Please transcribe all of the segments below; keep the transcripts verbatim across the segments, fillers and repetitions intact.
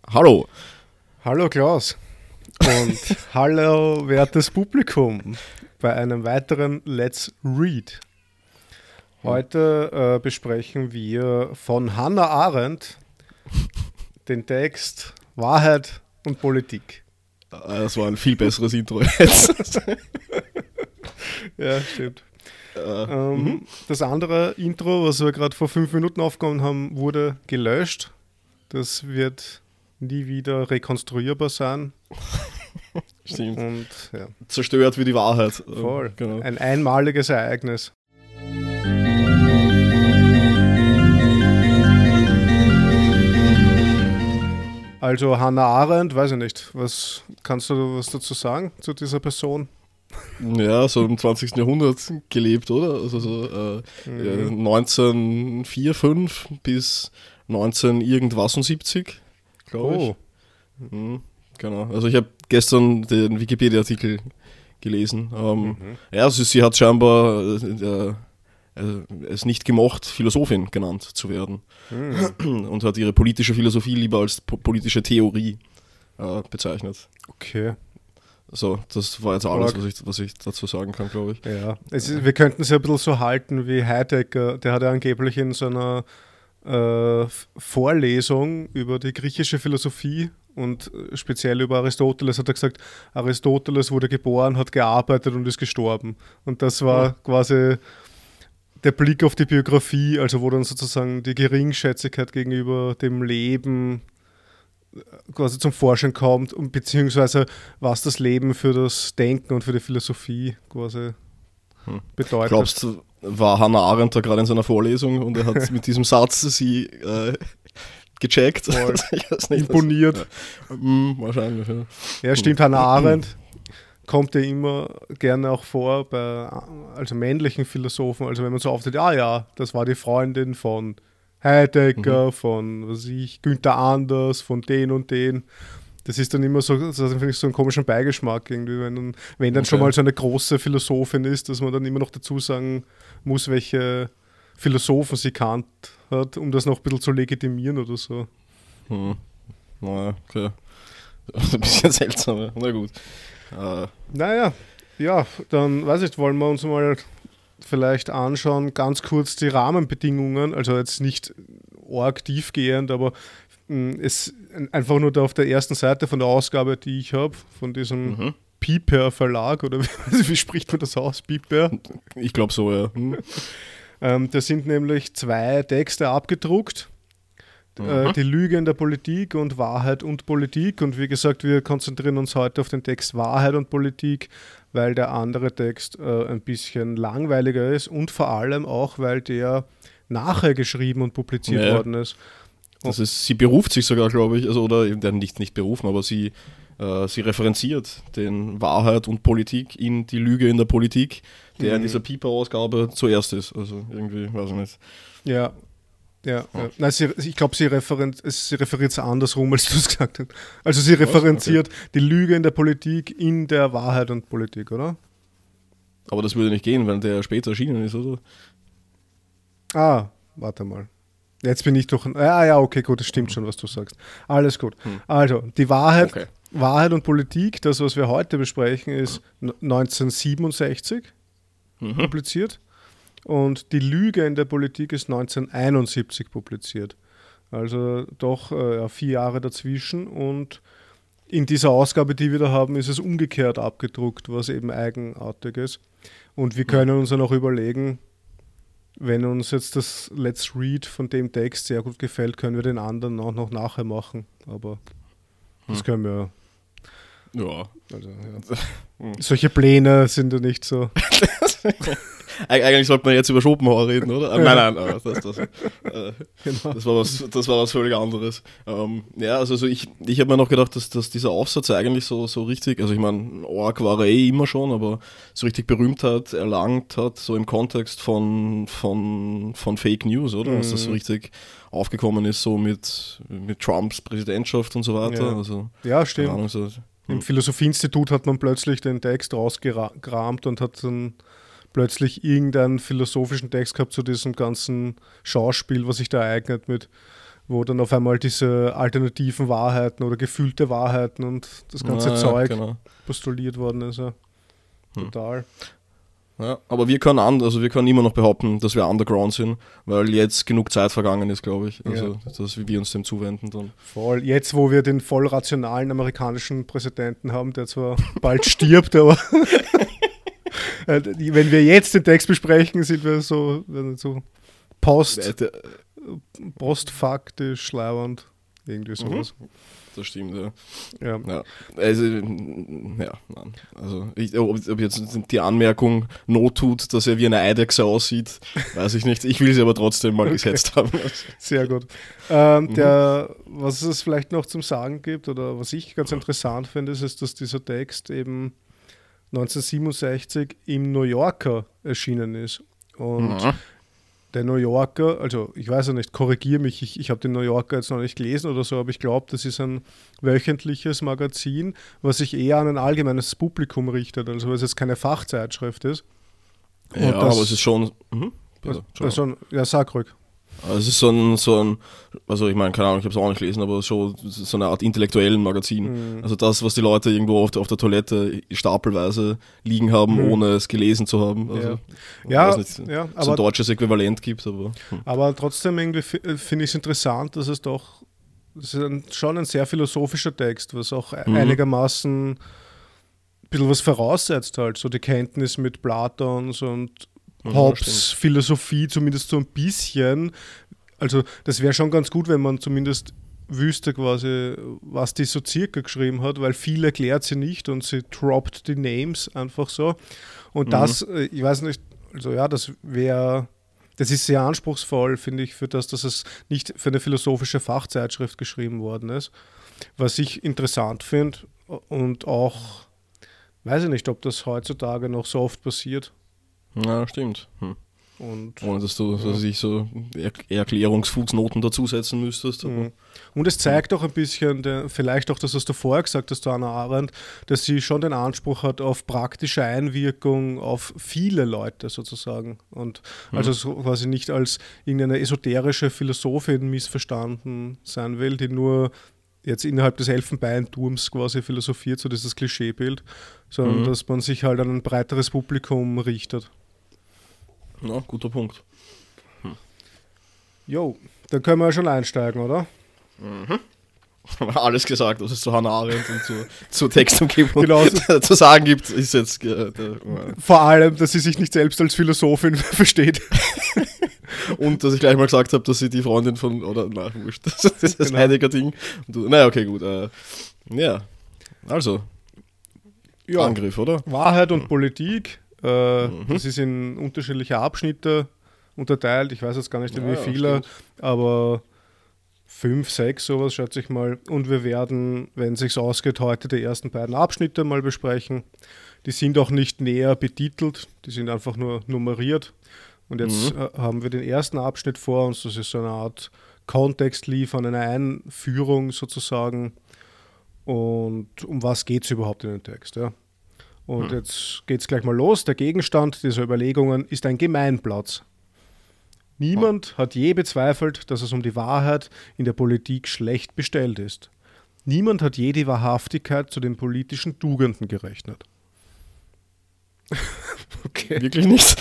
Hallo. Hallo Klaus und hallo wertes Publikum bei einem weiteren Let's Read. Heute äh, besprechen wir von Hannah Arendt den Text Wahrheit und Politik. Das war ein viel besseres Intro jetzt. Ja, stimmt. Äh, ähm, mhm. Das andere Intro, was wir gerade vor fünf Minuten aufgenommen haben, wurde gelöscht. Das wird nie wieder rekonstruierbar sein. Stimmt. Und ja, Zerstört wie die Wahrheit. voll. Genau. Ein einmaliges Ereignis. Also Hannah Arendt, weiß ich nicht, was kannst du was dazu sagen zu dieser Person? Ja, so im zwanzigsten Jahrhundert gelebt, oder? Also so äh, Mhm. neunzehnhundertvier, fünf bis neunzehn irgendwas und siebzig, glaube Oh, ich. Mhm, genau. Also ich habe gestern den Wikipedia-Artikel gelesen. Ähm, mhm. Ja, also sie hat scheinbar äh, äh, es nicht gemocht, Philosophin genannt zu werden. Mhm. Und hat ihre politische Philosophie lieber als po- politische Theorie äh, bezeichnet. Okay, So, das war jetzt alles, Org. was ich, was ich dazu sagen kann, glaube ich. ja. Es ist, wir könnten es ja ein bisschen so halten wie Heidegger, der hat ja angeblich in so einer äh, F- Vorlesung über die griechische Philosophie und äh, speziell über Aristoteles hat er gesagt, Aristoteles wurde geboren, hat gearbeitet und ist gestorben. Und das war Ja. quasi der Blick auf die Biografie, also wo dann sozusagen die Geringschätzigkeit gegenüber dem Leben quasi zum Vorschein kommt und beziehungsweise was das Leben für das Denken und für die Philosophie quasi Hm. bedeutet. Glaubst du, war Hannah Arendt da gerade in seiner Vorlesung und er hat mit diesem Satz sie äh, gecheckt? Voll. Ich weiß nicht, Imponiert. Das, ja. Hm, wahrscheinlich, ja. Ja, stimmt, Hannah Arendt kommt ja immer gerne auch vor bei also männlichen Philosophen, also wenn man so auftritt, ah ja, das war die Freundin von Heidegger, Mhm. von was weiß ich, Günther Anders, von den und den. Das ist dann immer so, das hat, finde ich, so einen komischen Beigeschmack irgendwie, wenn dann, wenn dann schon Okay. mal so eine große Philosophin ist, dass man dann immer noch dazu sagen muss, welche Philosophen sie kannt hat, um das noch ein bisschen zu legitimieren oder so. Hm. Naja, okay. Ein bisschen seltsam, ja. Na gut. Äh, Naja, ja, dann weiß ich, wollen wir uns mal vielleicht anschauen, ganz kurz die Rahmenbedingungen, also jetzt nicht arg tiefgehend, aber mh, es einfach nur da auf der ersten Seite von der Ausgabe, die ich habe, von diesem mhm. Piper Verlag, oder wie, wie spricht man das aus, Piper? Ich glaube so, ja. Hm. Ähm, da sind nämlich zwei Texte abgedruckt. Äh, Mhm. Die Lüge in der Politik und Wahrheit und Politik. Und wie gesagt, wir konzentrieren uns heute auf den Text Wahrheit und Politik, weil der andere Text äh, ein bisschen langweiliger ist und vor allem auch, weil der nachher geschrieben und publiziert Ja. worden ist. Das ist, sie beruft sich sogar, glaube ich, also oder eben nicht, nicht berufen, aber sie, äh, sie referenziert den Wahrheit und Politik in die Lüge in der Politik, der in Mhm. dieser Piper-Ausgabe zuerst ist. Also irgendwie, weiß ich nicht. Ja, ja. ja. Nein, sie, ich glaube, sie, referen sie referiert es andersrum, als du es gesagt hast. Also sie referenziert die Lüge in der Politik in der Wahrheit und Politik, oder? Aber das würde nicht gehen, weil der später erschienen ist, oder? Ah, warte mal. Jetzt bin ich durch. Ja, ja, okay, gut, das stimmt schon, was du sagst. Alles gut. Hm. Also, die Wahrheit, Okay. Wahrheit und Politik, das, was wir heute besprechen, ist n- neunzehnhundertsiebenundsechzig Mhm. publiziert und die Lüge in der Politik ist neunzehnhunderteinundsiebzig publiziert. Also doch äh, ja, vier Jahre dazwischen und in dieser Ausgabe, die wir da haben, ist es umgekehrt abgedruckt, was eben eigenartig ist. Und wir können uns dann auch überlegen, wenn uns jetzt das Let's Read von dem Text sehr gut gefällt, können wir den anderen auch noch nachher machen. Aber das Hm. können wir. Ja. Also, ja. Solche Pläne sind ja nicht so. Eig eigentlich sollte man jetzt über Schopenhauer reden, oder? Äh, nein, nein, äh, das, das, äh, Genau. das, war was, das war was völlig anderes. Ähm, ja, also, also ich, ich habe mir noch gedacht, dass, dass dieser Aufsatz eigentlich so, so richtig, also ich meine, Org war er eh immer schon, aber so richtig Berühmtheit erlangt hat, so im Kontext von, von, von Fake News, oder? Dass das so Mhm. richtig aufgekommen ist, so mit, mit Trumps Präsidentschaft und so weiter. Ja. Also, Ja, keine stimmt. Ahnung, so, Im Philosophieinstitut hat man plötzlich den Text rausgekramt und hat dann plötzlich irgendeinen philosophischen Text gehabt zu diesem ganzen Schauspiel, was sich da ereignet mit wo dann auf einmal diese alternativen Wahrheiten oder gefühlte Wahrheiten und das ganze Ja, Zeug genau. postuliert worden ist. Ja. Hm. Total. Ja, aber wir können, an, also wir können immer noch behaupten, dass wir Underground sind, weil jetzt genug Zeit vergangen ist, glaube ich. Also, Ja. dass wir uns dem zuwenden dann. Voll. Jetzt, wo wir den voll rationalen amerikanischen Präsidenten haben, der zwar bald stirbt, aber äh, wenn wir jetzt den Text besprechen, sind wir so, so post, postfaktisch leibernd. Irgendwie sowas. Mhm. Das stimmt, ja. Ja. Ja, also, ja, nein. Also, ich, ob, ob jetzt die Anmerkung Not tut, dass er wie eine Eidechse aussieht, weiß ich nicht. Ich will sie aber trotzdem mal Okay. gesetzt haben. Sehr gut. Ähm, Mhm. der, was es vielleicht noch zum Sagen gibt oder was ich ganz interessant finde, ist, ist, dass dieser Text eben neunzehnhundertsiebenundsechzig im New Yorker erschienen ist. Und Mhm. der New Yorker, also ich weiß ja nicht, korrigiere mich, ich, ich habe den New Yorker jetzt noch nicht gelesen oder so, aber ich glaube, das ist ein wöchentliches Magazin, was sich eher an ein allgemeines Publikum richtet, also weil es jetzt keine Fachzeitschrift ist. Und Ja, das- aber es ist schon. Mhm. Bitte, Also, also, ja, sag ruhig. Also es ist so ein, so ein, also ich meine, keine Ahnung, ich habe es auch nicht gelesen, aber schon so eine Art intellektuellen Magazin. Mhm. Also das, was die Leute irgendwo auf der, auf der Toilette stapelweise liegen haben, Mhm. ohne es gelesen zu haben. Also, ich Ja, weiß nicht, ja, ob es aber ein deutsches Äquivalent gibt, aber. Hm. Aber trotzdem irgendwie fi- finde ich es interessant, dass es doch es ist ein, schon ein sehr philosophischer Text, was auch Mhm. einigermaßen ein bisschen was voraussetzt halt, so die Kenntnis mit Platons und Ja, Hobbes stimmt. Philosophie zumindest so ein bisschen. Also das wäre schon ganz gut, wenn man zumindest wüsste quasi, was die so circa geschrieben hat, weil viel erklärt sie nicht und sie droppt die Names einfach so. Und Mhm. das, äh, ich weiß nicht, also ja, das wäre, das ist sehr anspruchsvoll, finde ich, für das, dass es nicht für eine philosophische Fachzeitschrift geschrieben worden ist. Was ich interessant finde und auch, weiß ich nicht, ob das heutzutage noch so oft passiert. Ja, stimmt. Hm. Und Ohne dass du dass ich so Er Erklärungsfußnoten dazusetzen müsstest. Aber, Mhm. Und es zeigt auch ein bisschen, der, vielleicht auch das, was du vorher gesagt hast, Hannah Arendt, dass sie schon den Anspruch hat auf praktische Einwirkung auf viele Leute sozusagen. Und also so quasi nicht als irgendeine esoterische Philosophin missverstanden sein will, die nur jetzt innerhalb des Elfenbeinturms quasi philosophiert, so dieses Klischeebild, sondern Mhm. dass man sich halt an ein breiteres Publikum richtet. ja, guter Punkt. Jo, dann können wir ja schon einsteigen, oder? Alles gesagt, was es zu Hannah Arendt und zu, zur Textumgebung Genau. zu sagen gibt, ist jetzt. Äh, der, Vor allem, dass sie sich nicht selbst als Philosophin versteht. und dass ich gleich mal gesagt habe, dass sie die Freundin von. Oder, na, wurscht. Das ist das Genau. Heidegger-Ding. Und du- Naja, okay, gut. Äh, ja, also, Ja, Angriff, oder? Wahrheit und Politik, äh, Mhm. das ist in unterschiedliche Abschnitte unterteilt. Ich weiß jetzt gar nicht, in Ja, wie ja, viele, stimmt. aber fünf, sechs, sowas schätze ich mal. Und wir werden, wenn es sich ausgeht, heute die ersten beiden Abschnitte mal besprechen. Die sind auch nicht näher betitelt, die sind einfach nur nummeriert. Und jetzt Mhm. äh, haben wir den ersten Abschnitt vor uns. Das ist so eine Art Kontext liefern, eine Einführung sozusagen. Und um was geht es überhaupt in dem Text? Ja? Und Mhm. jetzt geht es gleich mal los. Der Gegenstand dieser Überlegungen ist ein Gemeinplatz. Niemand hat je bezweifelt, dass es um die Wahrheit in der Politik schlecht bestellt ist. Niemand hat je die Wahrhaftigkeit zu den politischen Tugenden gerechnet. Okay, Wirklich nicht.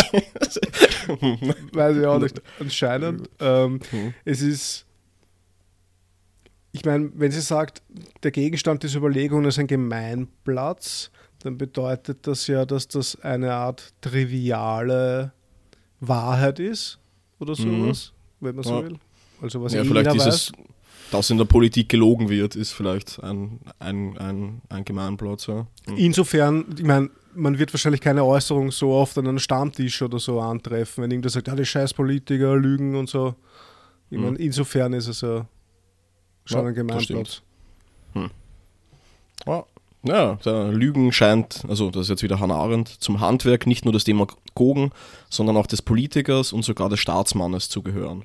weiß ich auch nicht. Anscheinend. Ähm, Mhm. es ist, ich meine, wenn sie sagt, der Gegenstand dieser Überlegungen ist ein Gemeinplatz, dann bedeutet das ja, dass das eine Art triviale Wahrheit ist oder sowas, wenn man so Ja. will. Also was Ja, eh vielleicht jeder dieses, dass in der Politik gelogen wird, ist vielleicht ein, ein, ein, ein Gemeinplatz. Ja. weiß. Insofern, ich meine, man wird wahrscheinlich keine Äußerung so oft an einem Stammtisch oder so antreffen, wenn irgendwer sagt, ja, die scheiß Politiker lügen und so. Ich meine, insofern ist es ja schon Ja, ein das Gemeinplatz. stimmt. Ja, ja, der Lügen scheint, also das ist jetzt wieder Hannah Arendt, zum Handwerk nicht nur des Demagogen, sondern auch des Politikers und sogar des Staatsmannes zu gehören.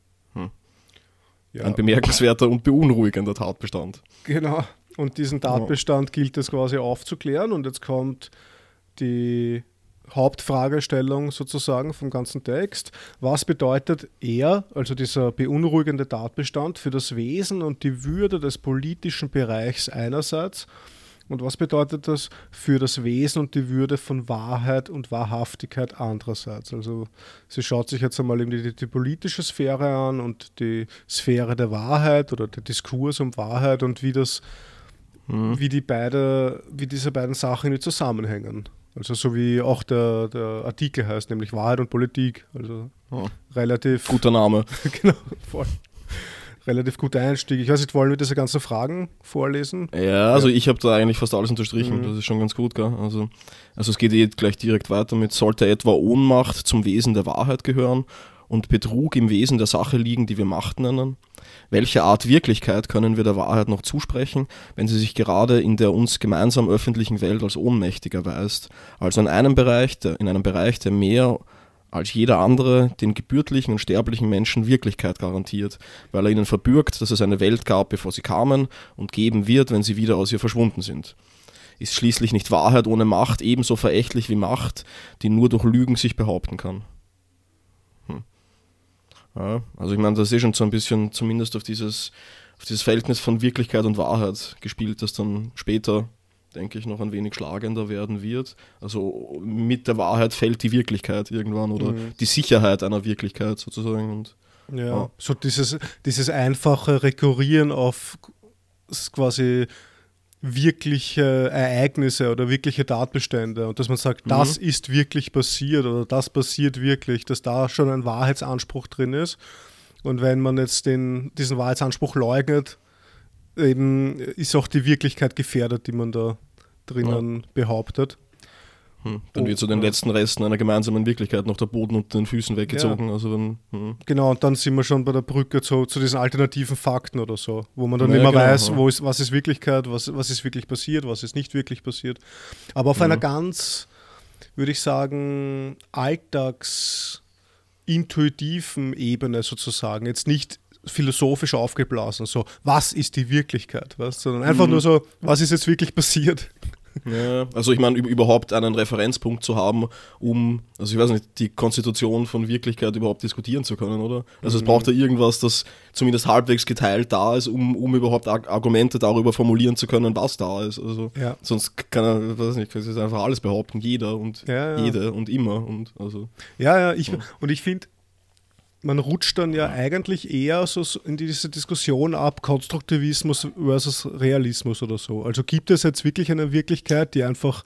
Ja, Ein bemerkenswerter und beunruhigender Tatbestand. genau. Und diesen Tatbestand gilt es quasi aufzuklären. Und jetzt kommt die Hauptfragestellung sozusagen vom ganzen Text. Was bedeutet er, also dieser beunruhigende Tatbestand, für das Wesen und die Würde des politischen Bereichs einerseits? Und was bedeutet das für das Wesen und die Würde von Wahrheit und Wahrhaftigkeit andererseits? Also sie schaut sich jetzt einmal eben die, die politische Sphäre an und die Sphäre der Wahrheit oder der Diskurs um Wahrheit und wie das, mhm. wie die beide, wie diese beiden Sachen nicht zusammenhängen. Also so wie auch der, der Artikel heißt, nämlich Wahrheit und Politik. Also oh. relativ... Guter Name. Genau, voll. Relativ guter Einstieg. Ich weiß nicht, wollen wir diese ganzen Fragen vorlesen? Ja, also ja. ich habe da eigentlich fast alles unterstrichen. Mhm. Das ist schon ganz gut, gell? Also, also es geht eh gleich direkt weiter mit: Sollte etwa Ohnmacht zum Wesen der Wahrheit gehören und Betrug im Wesen der Sache liegen, die wir Macht nennen? Welche Art Wirklichkeit können wir der Wahrheit noch zusprechen, wenn sie sich gerade in der uns gemeinsam öffentlichen Welt als ohnmächtig erweist? Also in einem Bereich, der, in einem Bereich, der mehr als jeder andere den gebürtlichen und sterblichen Menschen Wirklichkeit garantiert, weil er ihnen verbürgt, dass es eine Welt gab, bevor sie kamen, und geben wird, wenn sie wieder aus ihr verschwunden sind. Ist schließlich nicht Wahrheit ohne Macht ebenso verächtlich wie Macht, die nur durch Lügen sich behaupten kann? Hm. Ja, also ich meine, das ist schon so ein bisschen zumindest auf dieses, auf dieses Verhältnis von Wirklichkeit und Wahrheit gespielt, das dann später, denke ich, noch ein wenig schlagender werden wird. Also mit der Wahrheit fällt die Wirklichkeit irgendwann oder mhm. die Sicherheit einer Wirklichkeit sozusagen. Und, ja, ja, so dieses, dieses einfache Rekurrieren auf quasi wirkliche Ereignisse oder wirkliche Tatbestände und dass man sagt, mhm. das ist wirklich passiert oder das passiert wirklich, dass da schon ein Wahrheitsanspruch drin ist. Und wenn man jetzt den, diesen Wahrheitsanspruch leugnet, eben ist auch die Wirklichkeit gefährdet, die man da drinnen ja. behauptet. Hm. Dann wird zu den letzten Resten einer gemeinsamen Wirklichkeit noch der Boden unter den Füßen weggezogen. Ja. Also dann, hm. Genau, und dann sind wir schon bei der Brücke zu, zu diesen alternativen Fakten oder so, wo man dann ja, immer genau, weiß, ja. wo ist, was ist Wirklichkeit, was, was ist wirklich passiert, was ist nicht wirklich passiert. Aber auf mhm. einer ganz, würde ich sagen, alltagsintuitiven Ebene sozusagen, jetzt nicht philosophisch aufgeblasen, so, was ist die Wirklichkeit, weißt? Sondern einfach mhm. nur so, was ist jetzt wirklich passiert? Ja, also ich meine, überhaupt einen Referenzpunkt zu haben, um, also ich weiß nicht, die Konstitution von Wirklichkeit überhaupt diskutieren zu können, oder? Also mhm. es braucht ja irgendwas, das zumindest halbwegs geteilt da ist, um, um überhaupt Argumente darüber formulieren zu können, was da ist. Also ja. sonst kann er, weiß nicht, kann sich einfach alles behaupten, jeder und ja, ja. jede und immer. Und also, ja, ja, ich, ja. und ich finde, man rutscht dann ja eigentlich eher so in diese Diskussion ab, Konstruktivismus versus Realismus oder so. Also gibt es jetzt wirklich eine Wirklichkeit, die einfach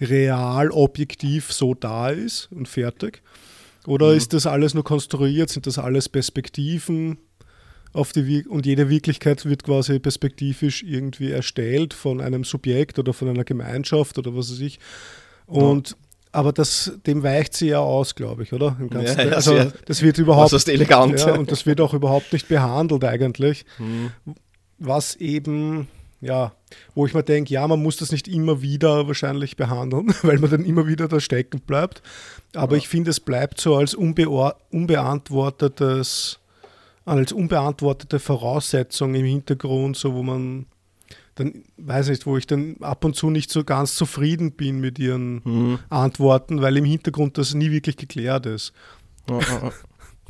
real, objektiv so da ist und fertig? Oder mhm. ist das alles nur konstruiert? Sind das alles Perspektiven auf die Wir- und jede Wirklichkeit wird quasi perspektivisch irgendwie erstellt von einem Subjekt oder von einer Gemeinschaft oder was weiß ich. Und ja. Aber das, dem weicht sie ja aus, glaube ich, oder? Im Ganzen. Ja, ja, also das wird überhaupt das ist elegant. Ja, und das wird auch überhaupt nicht behandelt eigentlich. Hm. Was eben, ja, wo ich mir denke, ja, man muss das nicht immer wieder wahrscheinlich behandeln, weil man dann immer wieder da stecken bleibt. Aber ja. ich finde, es bleibt so als unbe- unbeantwortetes, als unbeantwortete Voraussetzung im Hintergrund, so wo man dann, weiß nicht, wo ich dann ab und zu nicht so ganz zufrieden bin mit ihren mhm. Antworten, weil im Hintergrund das nie wirklich geklärt ist. Ja, ja, ja.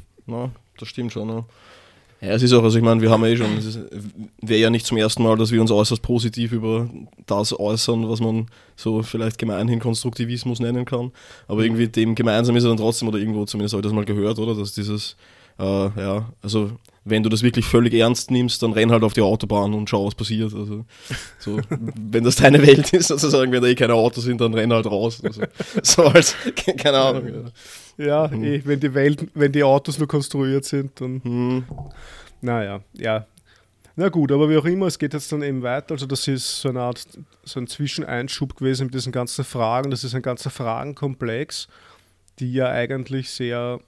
ja das stimmt schon. Ja. Ja, es ist auch, also ich meine, wir haben ja eh schon, es wäre ja nicht zum ersten Mal, dass wir uns äußerst positiv über das äußern, was man so vielleicht gemeinhin Konstruktivismus nennen kann, aber irgendwie dem gemeinsam ist er dann trotzdem, oder irgendwo zumindest habe ich das mal gehört, oder, dass dieses, äh, ja, also wenn du das wirklich völlig ernst nimmst, dann renn halt auf die Autobahn und schau, was passiert. Also, so, wenn das deine Welt ist, sozusagen, wenn da eh keine Autos sind, dann renn halt raus. Also, so als, keine Ahnung. Ja, hm. eh, wenn die Welt, wenn die Autos nur konstruiert sind, dann. Hm. Naja, ja. Na gut, aber wie auch immer, es geht jetzt dann eben weiter. Also, das ist so eine Art, so ein Zwischeneinschub gewesen mit diesen ganzen Fragen. Das ist ein ganzer Fragenkomplex, die ja eigentlich sehr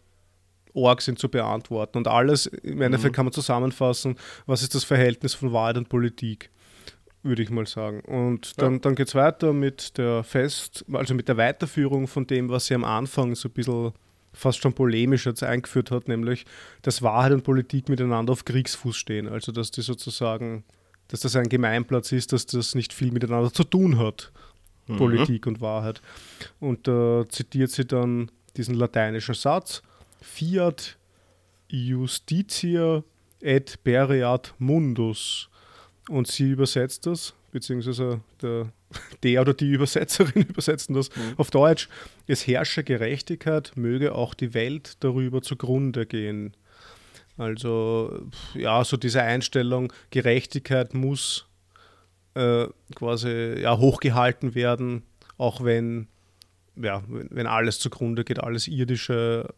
arg sind zu beantworten. Und alles, im Endeffekt mhm. kann man zusammenfassen, was ist das Verhältnis von Wahrheit und Politik, würde ich mal sagen. Und dann, ja. dann geht es weiter mit der Fest, also mit der Weiterführung von dem, was sie am Anfang so ein bisschen fast schon polemisch jetzt eingeführt hat, nämlich, dass Wahrheit und Politik miteinander auf Kriegsfuß stehen. Also, dass die sozusagen, dass das ein Gemeinplatz ist, dass das nicht viel miteinander zu tun hat. mhm. Politik und Wahrheit. Und da äh, zitiert sie dann diesen lateinischen Satz: Fiat justitia et pereat mundus. Und sie übersetzt das, beziehungsweise der, der oder die Übersetzerin übersetzen das mhm. auf Deutsch: Es herrsche Gerechtigkeit, möge auch die Welt darüber zugrunde gehen. Also ja, so diese Einstellung, Gerechtigkeit muss äh, quasi ja, hochgehalten werden, auch wenn, ja, wenn, wenn alles zugrunde geht, alles irdische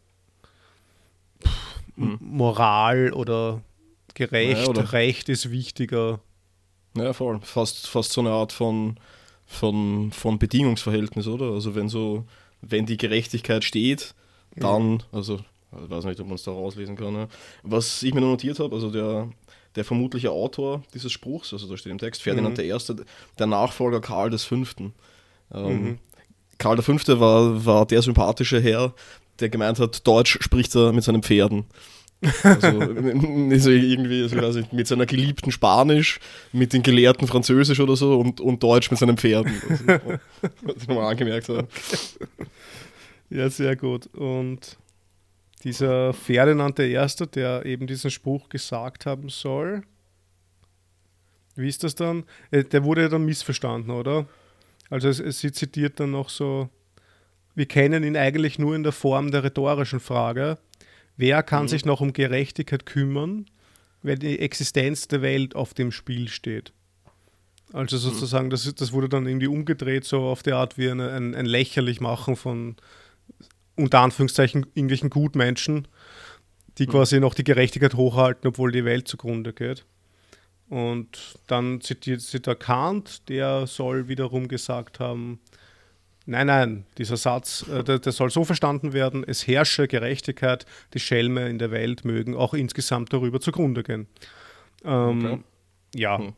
hm. Moral oder gerecht, ja, oder Recht ist wichtiger. Ja, voll. Fast, fast so eine Art von, von, von Bedingungsverhältnis, oder? Also wenn so, wenn die Gerechtigkeit steht, dann, ja. also ich weiß nicht, ob man es da rauslesen kann. Ja. Was ich mir noch notiert habe, also der, der vermutliche Autor dieses Spruchs, also da steht im Text, Ferdinand mhm. der Erste, der Nachfolger Karl des Fünften. Ähm, mhm. Karl der Fünfte war, war der sympathische Herr, der gemeint hat, Deutsch spricht er mit seinen Pferden. Also, also irgendwie, also ich weiß nicht, mit seiner geliebten Spanisch, mit den Gelehrten Französisch oder so und, und Deutsch mit seinen Pferden. Also, was ich nochmal angemerkt habe. Okay. Ja, sehr gut. Und dieser Ferdinand der Erste, der eben diesen Spruch gesagt haben soll, wie ist das dann? Der wurde ja dann missverstanden, oder? Also es, es, sie zitiert dann noch so: Wir kennen ihn eigentlich nur in der Form der rhetorischen Frage: Wer kann mhm. sich noch um Gerechtigkeit kümmern, wenn die Existenz der Welt auf dem Spiel steht? Also sozusagen, das, das wurde dann irgendwie umgedreht, so auf die Art wie eine, ein, ein Lächerlichmachen von unter Anführungszeichen irgendwelchen Gutmenschen, die mhm. quasi noch die Gerechtigkeit hochhalten, obwohl die Welt zugrunde geht. Und dann zitiert sie der Kant, der soll wiederum gesagt haben, nein, nein, dieser Satz, äh, der, der soll so verstanden werden: Es herrsche Gerechtigkeit, die Schelme in der Welt mögen auch insgesamt darüber zugrunde gehen. Ähm, okay. Ja. Hm.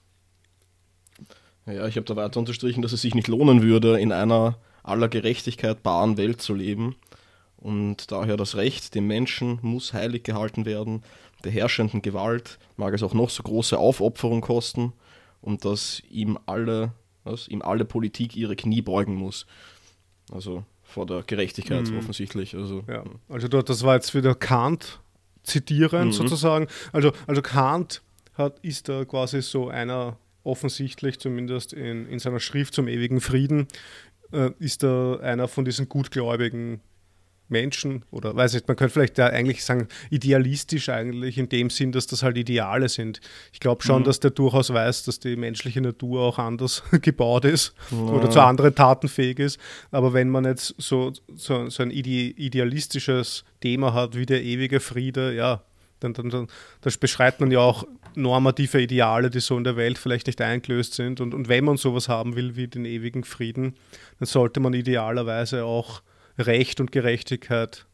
Ja, ich habe da weiter unterstrichen, dass es sich nicht lohnen würde, in einer aller Gerechtigkeit baren Welt zu leben, und daher das Recht, dem Menschen muss heilig gehalten werden, der herrschenden Gewalt mag es auch noch so große Aufopferung kosten, und dass ihm alle, was, ihm alle Politik ihre Knie beugen muss. Also vor der Gerechtigkeit mhm. offensichtlich. Also, ja. also das war jetzt wieder Kant zitierend mhm. sozusagen. Also, also Kant hat, ist da quasi so einer, offensichtlich zumindest in, in seiner Schrift zum ewigen Frieden, äh, ist da einer von diesen gutgläubigen Menschen, oder weiß nicht, man könnte vielleicht ja eigentlich sagen, idealistisch eigentlich, in dem Sinn, dass das halt Ideale sind. Ich glaube schon, mhm. dass der durchaus weiß, dass die menschliche Natur auch anders gebaut ist ja. oder zu anderen Taten fähig ist. Aber wenn man jetzt so, so, so ein ide- idealistisches Thema hat wie der ewige Friede, ja, dann, dann, dann das beschreibt man ja auch normative Ideale, die so in der Welt vielleicht nicht eingelöst sind. Und, und wenn man sowas haben will wie den ewigen Frieden, dann sollte man idealerweise auch Recht und Gerechtigkeit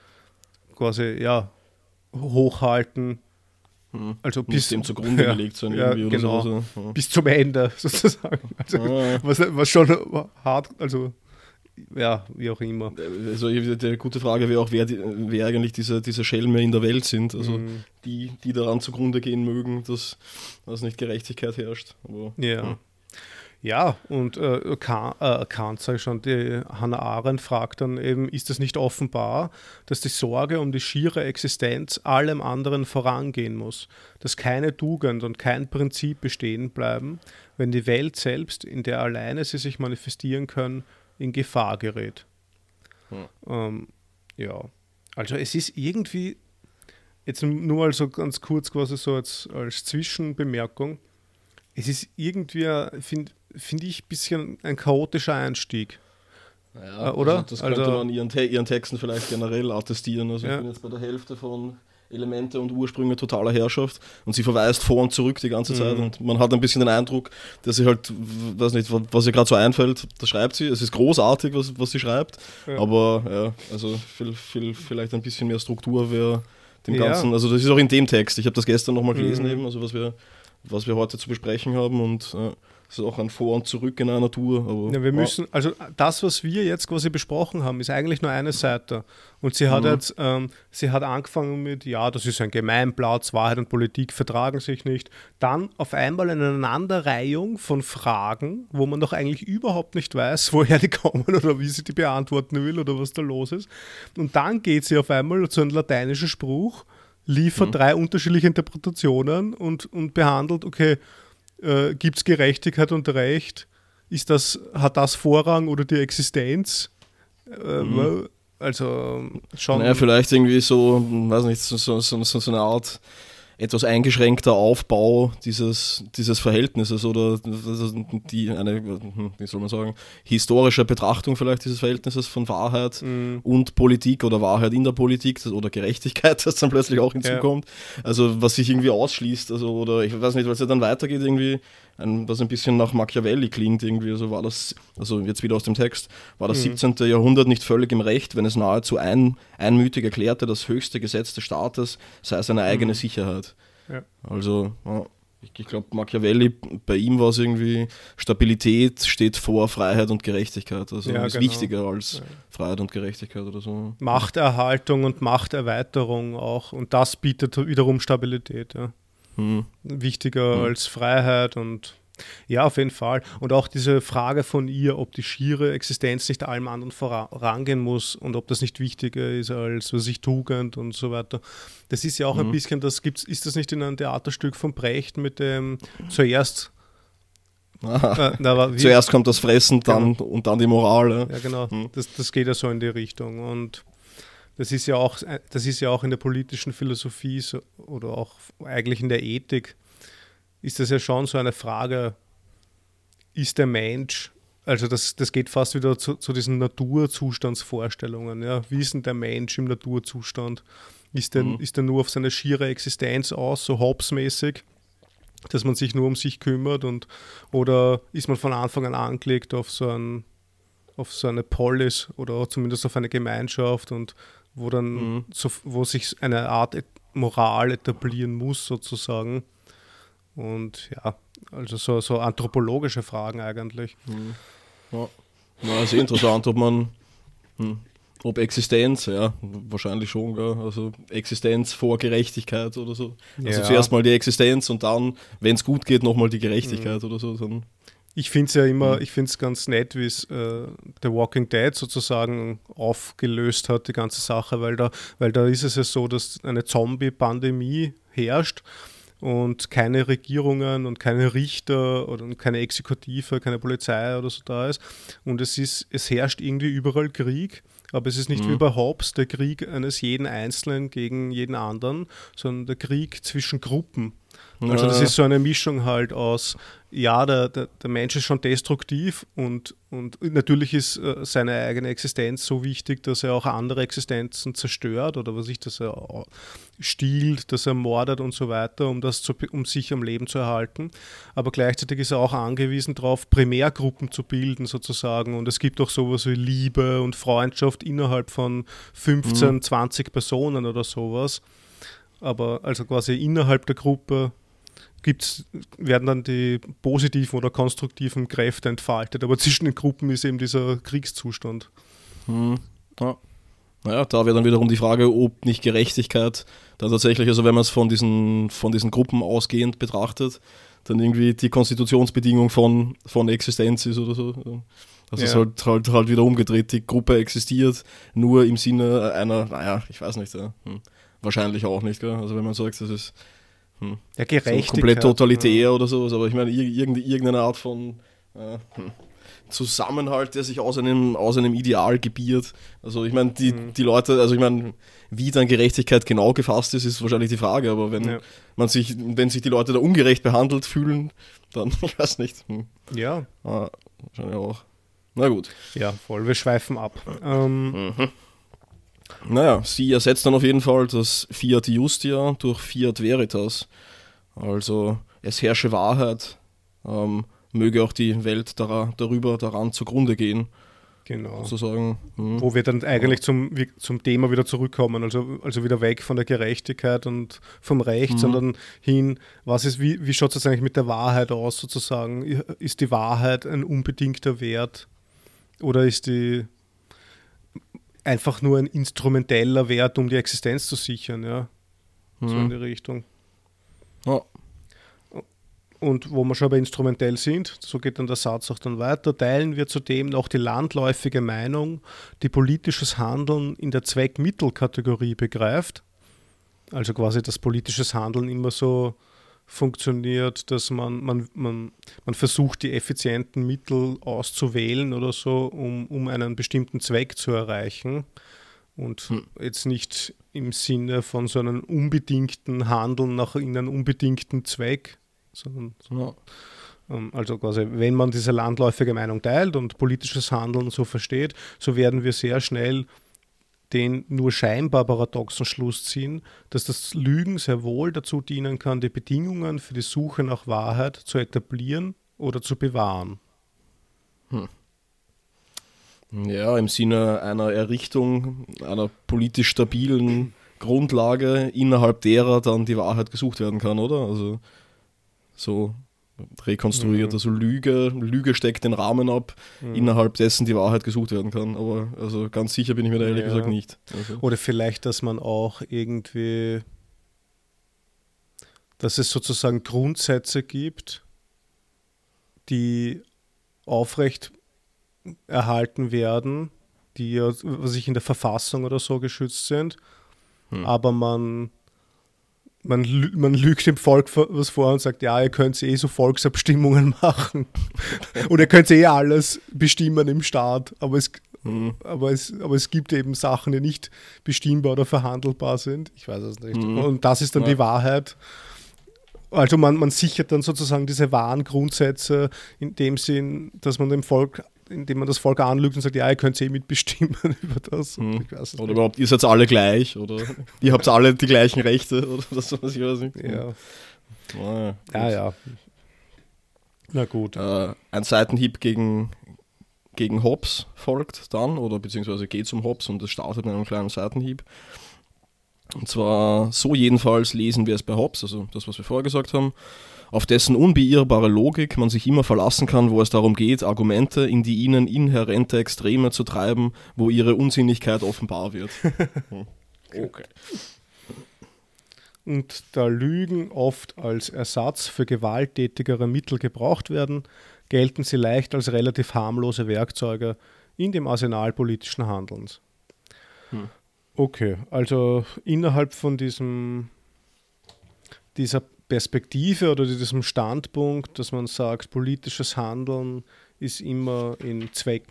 quasi, ja, hochhalten. Hm. Also bis dem zugrunde ja, gelegt sein, ja, irgendwie genau, oder so. Ja. Bis zum Ende sozusagen. Also, ah. was, was schon hart, also ja, wie auch immer. Also die gute Frage wäre auch, wer, die, wer eigentlich diese, diese Schelme in der Welt sind, also mm. die, die daran zugrunde gehen mögen, dass, dass nicht Gerechtigkeit herrscht. Aber, ja. ja. Ja, und äh, Kant, äh, Kant sag ich schon, die Hannah Arendt fragt dann eben, ist es nicht offenbar, dass die Sorge um die schiere Existenz allem anderen vorangehen muss, dass keine Tugend und kein Prinzip bestehen bleiben, wenn die Welt selbst, in der alleine sie sich manifestieren können, in Gefahr gerät. Hm. Ähm, ja, also es ist irgendwie, jetzt nur also ganz kurz quasi so als, als Zwischenbemerkung, es ist irgendwie, finde find ich, ein bisschen ein chaotischer Einstieg. Ja, äh, oder? Also das könnte also, man ihren, Te- ihren Texten vielleicht generell attestieren. Also ja. Ich bin jetzt bei der Hälfte von Elemente und Ursprünge totaler Herrschaft und sie verweist vor und zurück die ganze Zeit mhm. und man hat ein bisschen den Eindruck, dass sie halt, weiß nicht, was ihr gerade so einfällt, das schreibt sie. Es ist großartig, was, was sie schreibt, ja. aber ja, also viel, viel, vielleicht ein bisschen mehr Struktur wäre dem Ganzen, ja. also das ist auch in dem Text, ich habe das gestern nochmal gelesen mhm. eben, also was wir was wir heute zu besprechen haben und äh, es ist auch ein Vor und Zurück in einer Tour. Aber, ja, wir müssen, also das, was wir jetzt quasi besprochen haben, ist eigentlich nur eine Seite. Und sie hat Mhm. jetzt, ähm, sie hat angefangen mit, ja, das ist ein Gemeinplatz, Wahrheit und Politik vertragen sich nicht. Dann auf einmal eine Aneinanderreihung von Fragen, wo man doch eigentlich überhaupt nicht weiß, woher die kommen oder wie sie die beantworten will oder was da los ist. Und dann geht sie auf einmal zu einem lateinischen Spruch, liefert Mhm. drei unterschiedliche Interpretationen und, und behandelt, okay, Äh, gibt es Gerechtigkeit und Recht? Ist das, hat das Vorrang oder die Existenz? Äh, Mhm. Also schon. Naja, vielleicht irgendwie so, weiß nicht, so, so, so, so eine Art etwas eingeschränkter Aufbau dieses, dieses Verhältnisses oder die eine, wie soll man sagen, historische Betrachtung vielleicht dieses Verhältnisses von Wahrheit Mhm. und Politik oder Wahrheit in der Politik das, oder Gerechtigkeit, das dann plötzlich auch hinzukommt. Also was sich irgendwie ausschließt, also oder ich weiß nicht, weil es ja dann weitergeht irgendwie, ein, was ein bisschen nach Machiavelli klingt irgendwie, also war das, also jetzt wieder aus dem Text, war das Mhm. siebzehnte. Jahrhundert nicht völlig im Recht, wenn es nahezu ein, einmütig erklärte, das höchste Gesetz des Staates sei seine eigene Mhm. Sicherheit. Ja. Also, ja, ich, ich glaube, Machiavelli, bei ihm war es irgendwie, Stabilität steht vor Freiheit und Gerechtigkeit. Also Ja, ist genau. wichtiger als Ja. Freiheit und Gerechtigkeit oder so. Machterhaltung und Machterweiterung auch. Und das bietet wiederum Stabilität. Ja. Hm. Wichtiger Mhm. als Freiheit und ja, auf jeden Fall. Und auch diese Frage von ihr, ob die schiere Existenz nicht allem anderen vorangehen muss und ob das nicht wichtiger ist als was ich Tugend und so weiter. Das ist ja auch ein Mhm. bisschen, das gibt's, ist das nicht in einem Theaterstück von Brecht mit dem zuerst Aha. äh, na, aber wie- Zuerst kommt das Fressen dann, und dann die Moral. Ja. Ja, genau. Mhm. Das, das geht ja so in die Richtung. Und das ist ja auch, das ist ja auch in der politischen Philosophie so, oder auch eigentlich in der Ethik, ist das ja schon so eine Frage, ist der Mensch, also das, das geht fast wieder zu, zu diesen Naturzustandsvorstellungen. Ja? Wie ist denn der Mensch im Naturzustand? Ist der, Mhm. ist der nur auf seine schiere Existenz aus, so Hobbes-mäßig, dass man sich nur um sich kümmert und oder ist man von Anfang an angelegt auf so ein auf so eine Polis oder zumindest auf eine Gemeinschaft und wo dann Mhm. so, wo sich eine Art Et- Moral etablieren muss sozusagen. Und ja, also so, so anthropologische Fragen eigentlich. Mhm. Ja. Ja, ist eh interessant, ob man, hm, ob Existenz, ja, wahrscheinlich schon, gell? Also Existenz vor Gerechtigkeit oder so. Also Ja. zuerst mal die Existenz und dann, wenn es gut geht, nochmal die Gerechtigkeit oder so. Dann, Ich finde es ja immer, Mhm. ich finde es ganz nett, wie es äh, The Walking Dead sozusagen aufgelöst hat, die ganze Sache, weil da, weil da ist es ja so, dass eine Zombie-Pandemie herrscht und keine Regierungen und keine Richter oder keine Exekutive, keine Polizei oder so da ist. Und es ist, es herrscht irgendwie überall Krieg, aber es ist nicht Mhm. wie bei Hobbes der Krieg eines jeden Einzelnen gegen jeden anderen, sondern der Krieg zwischen Gruppen. Also das Ja. ist so eine Mischung halt aus, ja, der, der, der Mensch ist schon destruktiv und, und natürlich ist äh, seine eigene Existenz so wichtig, dass er auch andere Existenzen zerstört oder was ich, dass er au- stiehlt, dass er mordet und so weiter, um, das zu, um sich am Leben zu erhalten. Aber gleichzeitig ist er auch angewiesen darauf, Primärgruppen zu bilden sozusagen und es gibt auch sowas wie Liebe und Freundschaft innerhalb von fünfzehn, Mhm. zwanzig Personen oder sowas. Aber also quasi innerhalb der Gruppe gibt's, werden dann die positiven oder konstruktiven Kräfte entfaltet. Aber zwischen den Gruppen ist eben dieser Kriegszustand. Hm. Ja. Naja, da wäre dann wiederum die Frage, ob nicht Gerechtigkeit dann tatsächlich, also wenn man es von diesen, von diesen Gruppen ausgehend betrachtet, dann irgendwie die Konstitutionsbedingung von, von Existenz ist oder so. Also es ist Ja. halt, halt, halt wieder umgedreht, die Gruppe existiert nur im Sinne einer, naja, ich weiß nicht, ja. Hm. Wahrscheinlich auch nicht, gell? Also wenn man sagt, das ist hm, Der so Gerechtigkeit. komplett totalitär oder sowas, aber ich meine, ir- irgende- irgendeine Art von äh, hm, Zusammenhalt, der sich aus einem, aus einem Ideal gebiert. Also ich meine, die, Mhm. die Leute, also ich meine, wie dann Gerechtigkeit genau gefasst ist, ist wahrscheinlich die Frage, aber wenn Ja. man sich, wenn sich die Leute da ungerecht behandelt fühlen, dann, ich weiß nicht. Hm, Ja, ah, wahrscheinlich auch. Na gut. ja, voll. Wir schweifen ab. Ähm, Mhm. Naja, sie ersetzt dann auf jeden Fall das Fiat Justia durch Fiat Veritas. Also es herrsche Wahrheit, ähm, möge auch die Welt dara, darüber daran zugrunde gehen. Genau. sozusagen. Hm. Wo wir dann eigentlich zum, zum Thema wieder zurückkommen, also, also wieder weg von der Gerechtigkeit und vom Recht, mhm. sondern hin, was ist, wie, wie schaut es eigentlich mit der Wahrheit aus sozusagen? Ist die Wahrheit ein unbedingter Wert oder ist die einfach nur ein instrumenteller Wert, um die Existenz zu sichern, ja? Mhm. So in die Richtung. Ja. Und wo wir schon bei instrumentell sind, so geht dann der Satz auch dann weiter, teilen wir zudem noch die landläufige Meinung, die politisches Handeln in der Zweck-Mittel-Kategorie begreift. Also quasi, dass politisches Handeln immer so funktioniert, dass man, man, man, man versucht, die effizienten Mittel auszuwählen oder so, um, um einen bestimmten Zweck zu erreichen. Und hm. jetzt nicht im Sinne von so einem unbedingten Handeln nach in einem unbedingten Zweck, sondern so, ja. Also quasi, wenn man diese landläufige Meinung teilt und politisches Handeln so versteht, so werden wir sehr schnell den nur scheinbar paradoxen Schluss ziehen, dass das Lügen sehr wohl dazu dienen kann, die Bedingungen für die Suche nach Wahrheit zu etablieren oder zu bewahren. Hm. Ja, im Sinne einer Errichtung einer politisch stabilen Grundlage, innerhalb derer dann die Wahrheit gesucht werden kann, oder? Also so rekonstruiert, mhm. also Lüge, Lüge steckt den Rahmen ab, mhm. innerhalb dessen die Wahrheit gesucht werden kann, aber also ganz sicher bin ich mir da ehrlich ja. gesagt nicht. Also. Oder vielleicht, dass man auch irgendwie, dass es sozusagen Grundsätze gibt, die aufrecht erhalten werden, die ja, was ich in der Verfassung oder so geschützt sind, hm. aber man Man, man lügt dem Volk was vor und sagt, ja, ihr könnt eh so Volksabstimmungen machen und ihr könnt eh alles bestimmen im Staat, aber es, mhm. aber, es, aber es gibt eben Sachen, die nicht bestimmbar oder verhandelbar sind. Ich weiß es nicht. Mhm. Und das ist dann ja. die Wahrheit. Also man, man sichert dann sozusagen diese wahren Grundsätze in dem Sinn, dass man dem Volk, indem man das Volk anlügt und sagt, ja, ihr könnt eh mitbestimmen über das. Hm. Ich weiß oder nicht. Überhaupt, ihr seid alle gleich oder ihr habt alle die gleichen Rechte oder das, was ich weiß nicht. Ja, ah, ja, ja. Na gut. Äh, ein Seitenhieb gegen, gegen Hobbes folgt dann, oder beziehungsweise geht um Hobbes und es startet mit einem kleinen Seitenhieb. Und zwar so jedenfalls lesen wir es bei Hobbes, also das, was wir vorher gesagt haben, auf dessen unbeirrbare Logik man sich immer verlassen kann, wo es darum geht, Argumente in die ihnen inhärente Extreme zu treiben, wo ihre Unsinnigkeit offenbar wird. Okay. Und da Lügen oft als Ersatz für gewalttätigere Mittel gebraucht werden, gelten sie leicht als relativ harmlose Werkzeuge in dem Arsenal politischen Handelns. Hm. Okay, also innerhalb von diesem, dieser Perspektive oder diesem Standpunkt, dass man sagt, politisches Handeln ist immer in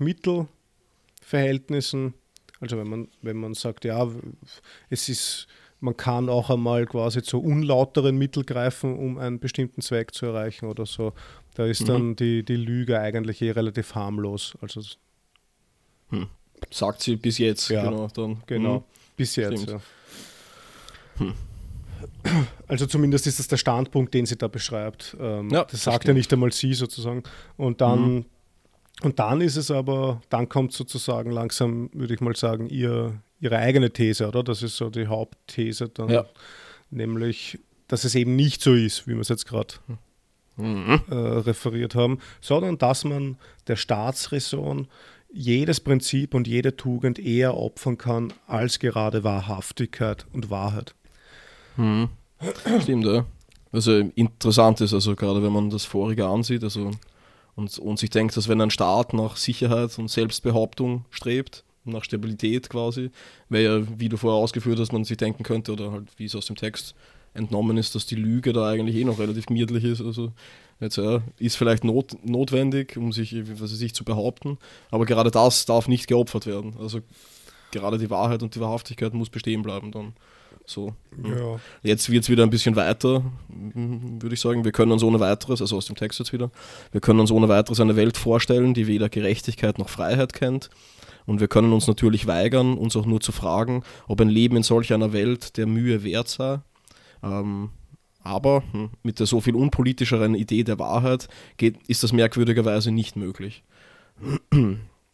Zweck-Mittel-Verhältnissen. Also wenn man, wenn man sagt, ja, es ist, man kann auch einmal quasi zu unlauteren Mitteln greifen, um einen bestimmten Zweck zu erreichen oder so. Da ist mhm. dann die, die Lüge eigentlich eh relativ harmlos. Also hm. Sagt sie bis jetzt, ja, genau. Dann. Genau, mhm. bis jetzt, ja. Hm. Also zumindest ist das der Standpunkt, den sie da beschreibt. Ähm, ja, das, das sagt ja nicht einmal sie sozusagen. Und dann, mhm. und dann ist es aber, dann kommt sozusagen langsam, würde ich mal sagen, ihr, ihre eigene These, oder? Das ist so die Hauptthese dann. Ja. Nämlich, dass es eben nicht so ist, wie wir es jetzt gerade mhm. äh, referiert haben, sondern dass man der Staatsräson jedes Prinzip und jede Tugend eher opfern kann, als gerade Wahrhaftigkeit und Wahrheit. Hm. Stimmt, ja. Also interessant ist, also gerade wenn man das Vorige ansieht, also und, und sich denkt, dass wenn ein Staat nach Sicherheit und Selbstbehauptung strebt, nach Stabilität quasi, wäre ja, wie du vorher ausgeführt hast, man sich denken könnte, oder halt wie es aus dem Text entnommen ist, dass die Lüge da eigentlich eh noch relativ miedlich ist. Also jetzt ja, ist vielleicht not, notwendig, um sich, was weiß ich, zu behaupten, aber gerade das darf nicht geopfert werden. Also gerade die Wahrheit und die Wahrhaftigkeit muss bestehen bleiben dann. So. Ja. Jetzt wird es wieder ein bisschen weiter, würde ich sagen. Wir können uns ohne weiteres, also aus dem Text jetzt wieder, wir können uns ohne weiteres eine Welt vorstellen, die weder Gerechtigkeit noch Freiheit kennt. Und wir können uns natürlich weigern, uns auch nur zu fragen, ob ein Leben in solch einer Welt der Mühe wert sei. Ähm, aber hm, mit der so viel unpolitischeren Idee der Wahrheit geht, ist das merkwürdigerweise nicht möglich.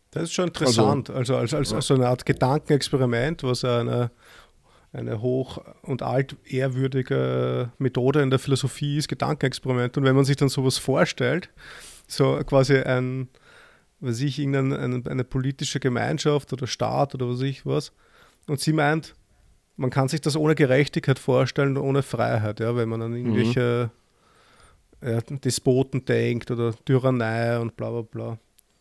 Das ist schon interessant. Also, also als, als, als so eine Art Gedankenexperiment, was eine, eine hoch- und altehrwürdige Methode in der Philosophie ist, Gedankenexperiment. Und wenn man sich dann sowas vorstellt, so quasi ein, weiß ich, irgendeine eine, eine politische Gemeinschaft oder Staat oder was weiß ich was, und sie meint, man kann sich das ohne Gerechtigkeit vorstellen, ohne Freiheit, ja, wenn man an irgendwelche mhm. ja, Despoten denkt oder Tyrannei und bla bla bla.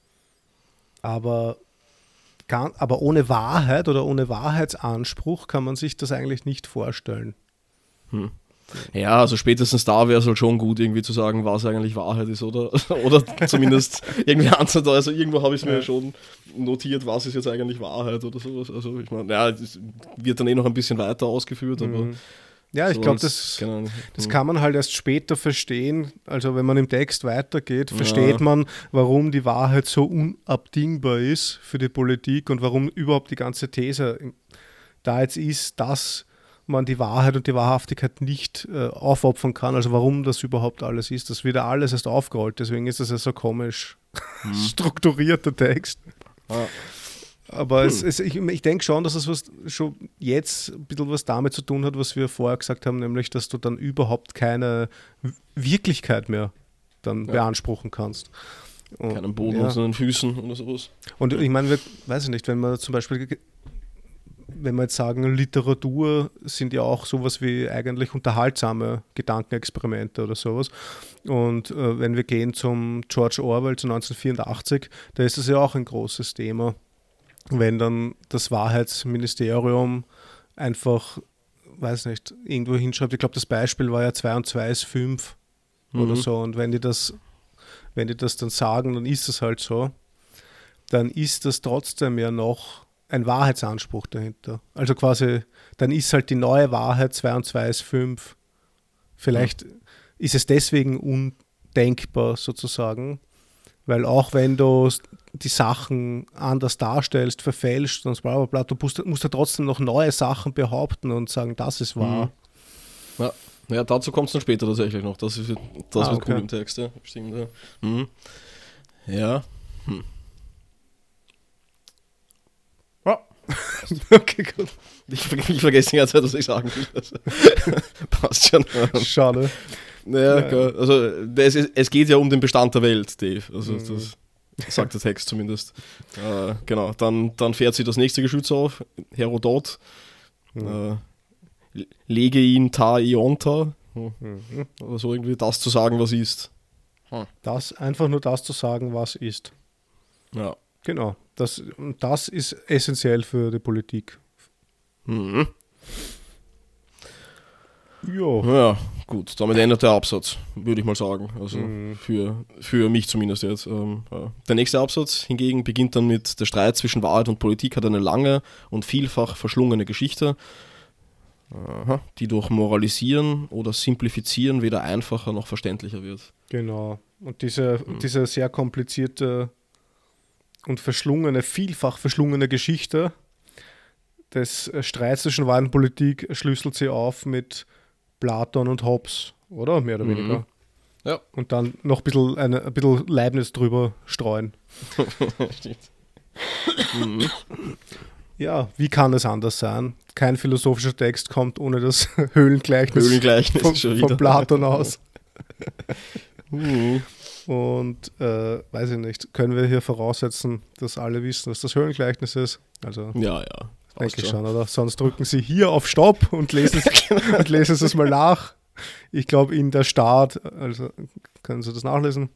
Aber, kann, aber ohne Wahrheit oder ohne Wahrheitsanspruch kann man sich das eigentlich nicht vorstellen. Hm. Ja, also spätestens da wäre es halt schon gut, irgendwie zu sagen, was eigentlich Wahrheit ist, oder? Oder zumindest irgendwie anzudeuten. Also irgendwo habe ich es mir ja schon notiert, was ist jetzt eigentlich Wahrheit oder sowas. Also ich meine, ja, das wird dann eh noch ein bisschen weiter ausgeführt, aber... Mhm. Ja, ich so glaube, das, genau. das kann man halt erst später verstehen. Also wenn man im Text weitergeht, versteht ja. man, warum die Wahrheit so unabdingbar ist für die Politik und warum überhaupt die ganze These da jetzt ist, dass man die Wahrheit und die Wahrhaftigkeit nicht äh, aufopfern kann. Also warum das überhaupt alles ist. Das wird ja alles erst aufgerollt. Deswegen ist das ja so komisch hm. strukturierter Text. Ja. Aber hm. es, es, ich, ich denke schon, dass es was schon jetzt ein bisschen was damit zu tun hat, was wir vorher gesagt haben, nämlich, dass du dann überhaupt keine Wirklichkeit mehr dann ja. beanspruchen kannst. Und, keinen Boden ja. unter den Füßen oder sowas. Und ich meine, wir, weiß ich nicht, wenn man zum Beispiel, wenn wir jetzt sagen, Literatur sind ja auch sowas wie eigentlich unterhaltsame Gedankenexperimente oder sowas. Und äh, wenn wir gehen zum George Orwell zu neunzehnhundertvierundachtzig, da ist das ja auch ein großes Thema. Wenn dann das Wahrheitsministerium einfach, weiß nicht, irgendwo hinschreibt, ich glaube, das Beispiel war ja zwei und zwei ist fünf mhm. oder so, und wenn die das, wenn die das dann sagen, dann ist es halt so, dann ist das trotzdem ja noch ein Wahrheitsanspruch dahinter. Also quasi, dann ist halt die neue Wahrheit zwei und zwei ist fünf. Vielleicht mhm. ist es deswegen undenkbar sozusagen, weil auch wenn du die Sachen anders darstellst, verfälscht und bla bla bla, du musst, musst ja trotzdem noch neue Sachen behaupten und sagen, das ist wahr. Mhm. Ja. ja, dazu kommt es dann später tatsächlich noch. Das, ist, das ah, wird okay. cool im Text, ja. Stimmt, ja. Mhm. Ja. Hm. Ja. Okay, gut. Ich, ich vergesse die ganze Zeit, was ich sagen will. Also, passt schon. Schade. Naja, ja. Also es, es geht ja um den Bestand der Welt, Dave. Also mhm. das sagt der Text zumindest. Äh, genau, dann, dann fährt sie das nächste Geschütz auf, Herodot. Mhm. Äh, lege ihn ta ionta. Mhm. Oder so irgendwie, das zu sagen, was ist. Hm. Das, einfach nur das zu sagen, was ist. Ja. Genau, das, das ist essentiell für die Politik. Mhm. Jo. Ja, gut, damit endet der Absatz, würde ich mal sagen. Also mhm. für, für mich zumindest jetzt. Ähm, ja. Der nächste Absatz hingegen beginnt dann mit: Der Streit zwischen Wahrheit und Politik hat eine lange und vielfach verschlungene Geschichte, aha, die durch Moralisieren oder Simplifizieren weder einfacher noch verständlicher wird. Genau, und diese, mhm. diese sehr komplizierte und verschlungene, vielfach verschlungene Geschichte des Streits zwischen Wahrheit und Politik schlüsselt sie auf mit Platon und Hobbes, oder? Mehr oder mhm. weniger. Ja. Und dann noch ein bisschen, eine, ein bisschen Leibniz drüber streuen. Stimmt. mhm. Ja, wie kann es anders sein? Kein philosophischer Text kommt ohne das Höhlengleichnis, Höhlengleichnis von, schon wieder. von Platon aus. uh. Und äh, weiß ich nicht, können wir hier voraussetzen, dass alle wissen, was das Höhlengleichnis ist? Also, ja, ja. Denke ich schon, oder? Sonst drücken Sie hier auf Stopp und lesen, und lesen Sie es mal nach. Ich glaube, in der Start, also können Sie das nachlesen.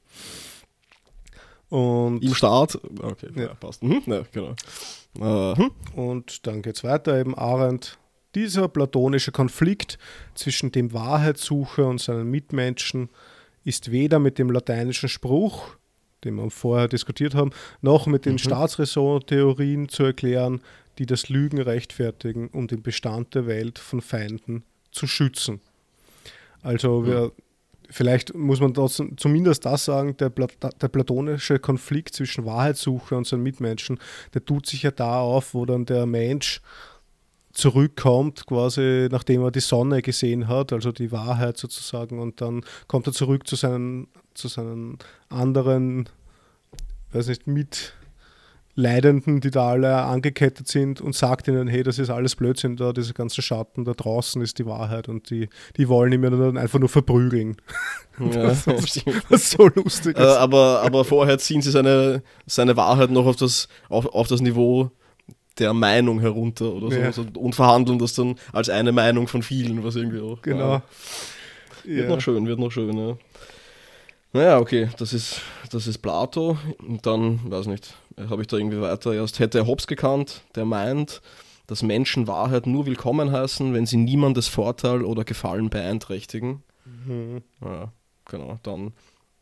Und Im Start? Okay, ja. ja, passt. Mhm. Ja, genau. Uh, hm. Und dann geht es weiter, eben Arendt. Dieser platonische Konflikt zwischen dem Wahrheitssucher und seinen Mitmenschen ist weder mit dem lateinischen Spruch, den wir vorher diskutiert haben, noch mit den mhm. Staatsräson-Theorien zu erklären, die das Lügen rechtfertigen, um den Bestand der Welt von Feinden zu schützen. Also wir, mhm. vielleicht muss man trotzdem zumindest das sagen, der, der platonische Konflikt zwischen Wahrheitssucher und seinen Mitmenschen, der tut sich ja da auf, wo dann der Mensch zurückkommt, quasi nachdem er die Sonne gesehen hat, also die Wahrheit sozusagen, und dann kommt er zurück zu seinen, zu seinen anderen, weiß nicht, mit Leidenden, die da alle angekettet sind und sagt ihnen, hey, das ist alles Blödsinn da, diese ganzen Schatten, da draußen ist die Wahrheit und die, die wollen ihn dann einfach nur verprügeln. Ja, das, was, was so lustig ist. Äh, aber, aber vorher ziehen sie seine, seine Wahrheit noch auf das, auf, auf das Niveau der Meinung herunter oder so, Ja. also, und verhandeln das dann als eine Meinung von vielen, was irgendwie auch. Genau. Ja, wird Ja. noch schön, wird noch schön, ja. Naja, okay, das ist, das ist Plato. Und dann, weiß nicht, habe ich da irgendwie weiter. Erst hätte er Hobbes gekannt, der meint, dass Menschen Wahrheit nur willkommen heißen, wenn sie niemandes Vorteil oder Gefallen beeinträchtigen. Mhm. Ja, genau, dann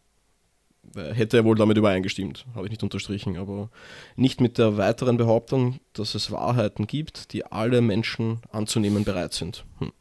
äh, hätte er wohl damit übereingestimmt, habe ich nicht unterstrichen, aber nicht mit der weiteren Behauptung, dass es Wahrheiten gibt, die alle Menschen anzunehmen bereit sind. Hm.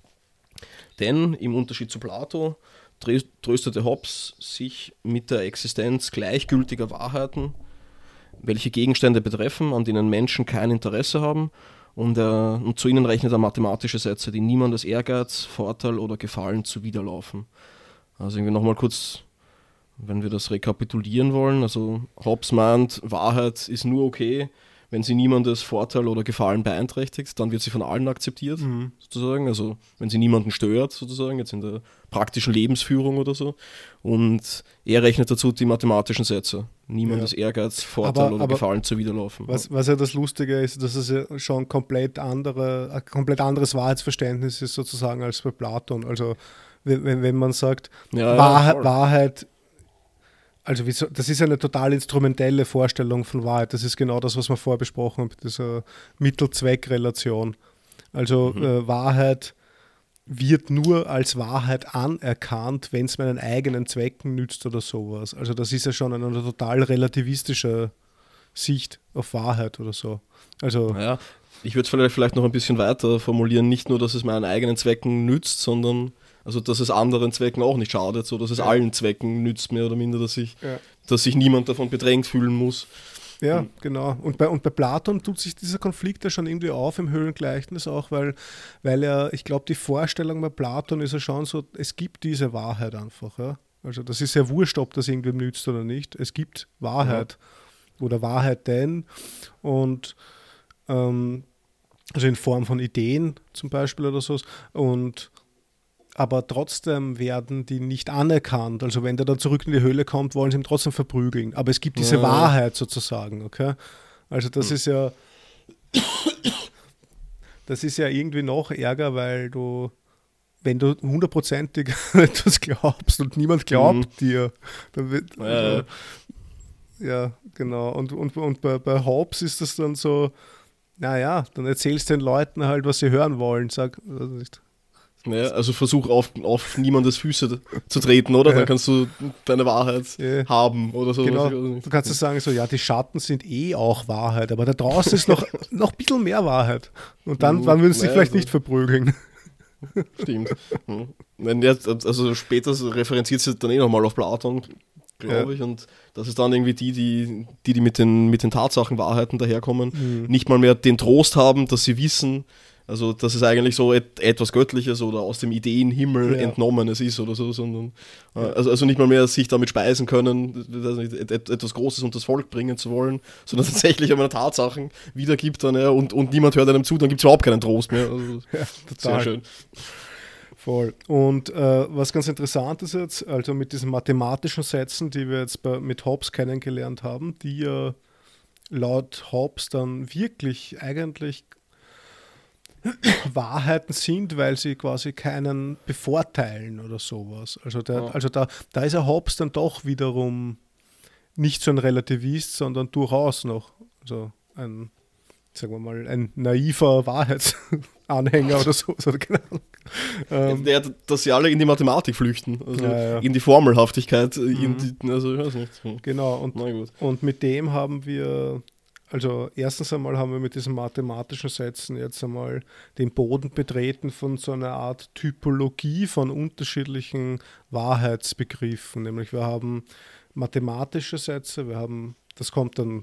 Denn im Unterschied zu Plato trö- tröstete Hobbes sich mit der Existenz gleichgültiger Wahrheiten, welche Gegenstände betreffen, an denen Menschen kein Interesse haben, und, äh, und zu ihnen rechnet er mathematische Sätze, die niemandes Ehrgeiz, Vorteil oder Gefallen zuwiderlaufen. Also irgendwie nochmal kurz, wenn wir das rekapitulieren wollen, also Hobbes meint, Wahrheit ist nur okay, wenn sie niemandes Vorteil oder Gefallen beeinträchtigt, dann wird sie von allen akzeptiert, Mhm. sozusagen, also wenn sie niemanden stört, sozusagen, jetzt in der praktischen Lebensführung oder so. Und er rechnet dazu die mathematischen Sätze. Niemandes Ja. Ehrgeiz, Vorteil Aber- oder aber Gefallen zuwiderlaufen. Was, was ja das Lustige ist, dass es ja schon komplett andere, ein komplett anderes Wahrheitsverständnis ist sozusagen als bei Platon. Also wenn, wenn wenn man sagt, Ja, ja, Wahrheit, voll. Wahrheit, also wieso, das ist eine total instrumentelle Vorstellung von Wahrheit. Das ist genau das, was wir vorher besprochen haben, mit dieser Mittel-Zweck-Relation. Also Mhm. äh, Wahrheit wird nur als Wahrheit anerkannt, wenn es meinen eigenen Zwecken nützt oder sowas. Also das ist ja schon eine total relativistische Sicht auf Wahrheit oder so. Also Naja, ich würde es vielleicht, vielleicht noch ein bisschen weiter formulieren, nicht nur, dass es meinen eigenen Zwecken nützt, sondern also dass es anderen Zwecken auch nicht schadet, so dass es Ja. allen Zwecken nützt, mehr oder minder, dass sich, Ja. dass sich niemand davon bedrängt fühlen muss. Ja, genau. Und bei, und bei Platon tut sich dieser Konflikt ja schon irgendwie auf im Höhlengleichnis auch, weil, weil er, ich glaube, die Vorstellung bei Platon ist ja schon so, es gibt diese Wahrheit einfach. Ja? Also das ist ja wurscht, ob das irgendwem nützt oder nicht. Es gibt Wahrheit oder Wahrheiten und ähm, also in Form von Ideen zum Beispiel oder so. Und aber trotzdem werden die nicht anerkannt. Also wenn der dann zurück in die Höhle kommt, wollen sie ihn trotzdem verprügeln. Aber es gibt diese Ja. Wahrheit sozusagen, okay? Also das Hm. ist ja das ist ja irgendwie noch ärger, weil du, wenn du hundertprozentig etwas glaubst und niemand glaubt dir, dann wird, Ja, also, ja. ja, genau. Und, und, und bei, bei Hobbes ist das dann so, naja, dann erzählst du den Leuten halt, was sie hören wollen. Sag, also nicht. Ja, also versuch auf, auf niemandes Füße zu treten, oder? Ja. Dann kannst du deine Wahrheit Ja. haben oder so. Genau, Ich weiß nicht. du kannst ja sagen, so, ja, die Schatten sind eh auch Wahrheit, aber da draußen ist noch, noch ein bisschen mehr Wahrheit. Und dann, Mhm. dann würden sie sich Naja, vielleicht also- nicht verprügeln. Stimmt. Hm. Wenn jetzt, also später referenziert sie dann eh nochmal auf Platon, glaube Ja. ich, und das ist dann irgendwie die, die, die, die mit den, mit den Tatsachenwahrheiten daherkommen, Mhm. nicht mal mehr den Trost haben, dass sie wissen, also dass es eigentlich so et, etwas Göttliches oder aus dem Ideenhimmel Ja. entnommenes ist oder so, sondern äh, Ja. also, also nicht mal mehr sich damit speisen können, weiß nicht, et, et, etwas Großes unter das Volk bringen zu wollen, sondern tatsächlich einmal Tatsachen wiedergibt dann, ja, und, und niemand hört einem zu, dann gibt es überhaupt keinen Trost mehr. Also, Ja, sehr total. schön. Voll. Und äh, was ganz interessant ist jetzt, also mit diesen mathematischen Sätzen, die wir jetzt bei, mit Hobbes kennengelernt haben, die ja laut Hobbes dann wirklich eigentlich Wahrheiten sind, weil sie quasi keinen bevorteilen oder sowas. Also, der, Ja. also da, da ist ja Hobbes dann doch wiederum nicht so ein Relativist, sondern durchaus noch so ein, sagen wir mal, ein naiver Wahrheitsanhänger oder so. Oder keine Ahnung. Ähm, Der, dass sie alle in die Mathematik flüchten, also Ja, ja. in die Formelhaftigkeit, Mhm. in die, also ich weiß nicht. Hm. genau, und Na gut. Und mit dem haben wir, also erstens einmal haben wir mit diesen mathematischen Sätzen jetzt einmal den Boden betreten von so einer Art Typologie von unterschiedlichen Wahrheitsbegriffen. Nämlich wir haben mathematische Sätze, wir haben, das kommt dann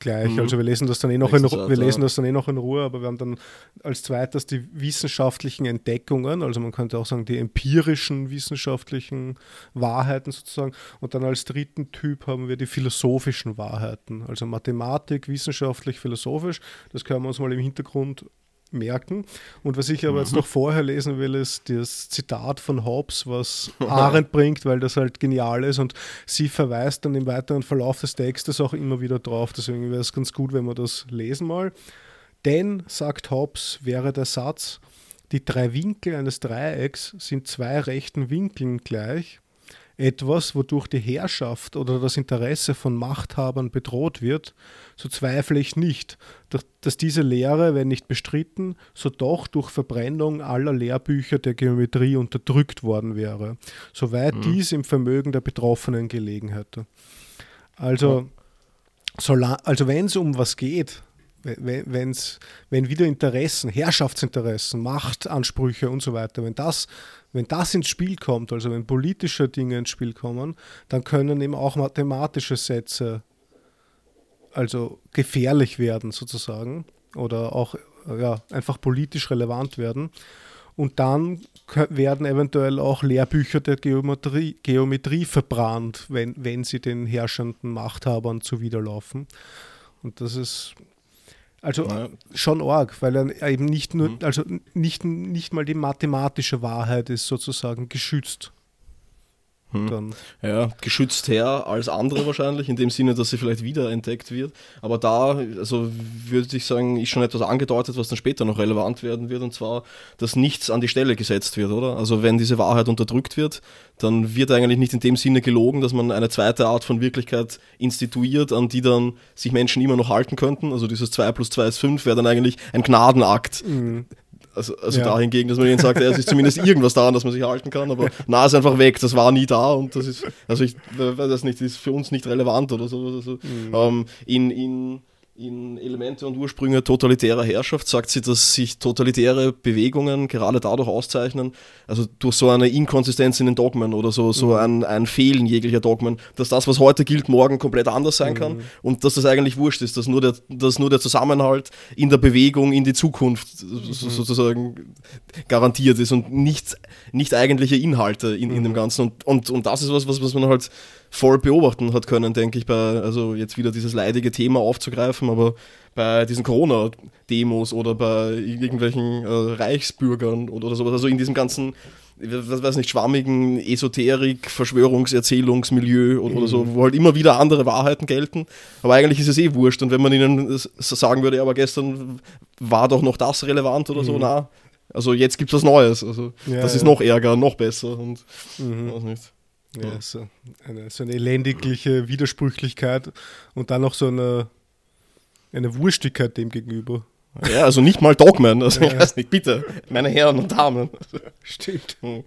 gleich. Mhm. Also wir lesen das dann eh noch in, Nächste Ru- Seite, wir lesen ja. das dann eh noch in Ruhe, aber wir haben dann als zweites die wissenschaftlichen Entdeckungen, also man könnte auch sagen die empirischen wissenschaftlichen Wahrheiten sozusagen. Und dann als dritten Typ haben wir die philosophischen Wahrheiten, also Mathematik, wissenschaftlich, philosophisch. Das können wir uns mal im Hintergrund merken. Und was ich aber jetzt noch vorher lesen will, ist das Zitat von Hobbes, was Arendt bringt, weil das halt genial ist und sie verweist dann im weiteren Verlauf des Textes auch immer wieder drauf. Deswegen wäre es ganz gut, wenn wir das lesen mal. Denn, sagt Hobbes, wäre der Satz, die drei Winkel eines Dreiecks sind zwei rechten Winkeln gleich, etwas, wodurch die Herrschaft oder das Interesse von Machthabern bedroht wird, so zweifle ich nicht, dass diese Lehre, wenn nicht bestritten, so doch durch Verbrennung aller Lehrbücher der Geometrie unterdrückt worden wäre, soweit mhm. dies im Vermögen der Betroffenen gelegen hätte. Also, ja. also wenn es um was geht, wenn, wenn's, wenn wieder Interessen, Herrschaftsinteressen, Machtansprüche und so weiter, wenn das Wenn das ins Spiel kommt, also wenn politische Dinge ins Spiel kommen, dann können eben auch mathematische Sätze also gefährlich werden sozusagen oder auch ja, einfach politisch relevant werden. Und dann werden eventuell auch Lehrbücher der Geometrie, Geometrie verbrannt, wenn, wenn sie den herrschenden Machthabern zuwiderlaufen. Und das ist also ja. schon arg, weil er eben nicht nur, mhm. also nicht, nicht mal die mathematische Wahrheit ist sozusagen geschützt. Hm. Dann. Ja, geschützt her als andere wahrscheinlich, in dem Sinne, dass sie vielleicht wiederentdeckt wird. Aber da, also würde ich sagen, ist schon etwas angedeutet, was dann später noch relevant werden wird, und zwar, dass nichts an die Stelle gesetzt wird, oder? Also wenn diese Wahrheit unterdrückt wird, dann wird eigentlich nicht in dem Sinne gelogen, dass man eine zweite Art von Wirklichkeit instituiert, an die dann sich Menschen immer noch halten könnten. Also dieses zwei plus zwei ist fünf wäre dann eigentlich ein Gnadenakt. Mhm. Also, also ja. dahingegen, dass man ihnen sagt, ja, es ist zumindest irgendwas daran, dass man sich halten kann, aber na, ist einfach weg, das war nie da und das ist, also ich weiß das nicht, das ist für uns nicht relevant oder so. Also, mhm. ähm, in, in, in Elemente und Ursprünge totalitärer Herrschaft sagt sie, dass sich totalitäre Bewegungen gerade dadurch auszeichnen, also durch so eine Inkonsistenz in den Dogmen oder so, so mhm. ein, ein Fehlen jeglicher Dogmen, dass das, was heute gilt, morgen komplett anders sein mhm. kann und dass das eigentlich wurscht ist, dass nur der, dass nur der Zusammenhalt in der Bewegung in die Zukunft mhm. sozusagen garantiert ist und nicht, nicht eigentliche Inhalte in, mhm. in dem Ganzen. Und, und, und das ist was, was, was man halt voll beobachten hat können, denke ich, bei, also jetzt wieder dieses leidige Thema aufzugreifen, aber bei diesen Corona-Demos oder bei irgendwelchen äh, Reichsbürgern oder, oder sowas, also in diesem ganzen, was weiß nicht, schwammigen Esoterik, Verschwörungserzählungsmilieu oder, mhm. oder so, wo halt immer wieder andere Wahrheiten gelten, aber eigentlich ist es eh wurscht und wenn man ihnen sagen würde, ja, aber gestern war doch noch das relevant oder mhm. so, na, also jetzt gibt es was Neues, also ja, das ja. ist noch ärger, noch besser und mhm. weiß nicht. Ja, so eine, so eine elendigliche Widersprüchlichkeit und dann noch so eine, eine Wurstigkeit dem gegenüber. Ja, also nicht mal Dogmen, also ja. ich weiß nicht, bitte, meine Herren und Damen. Stimmt. Hm.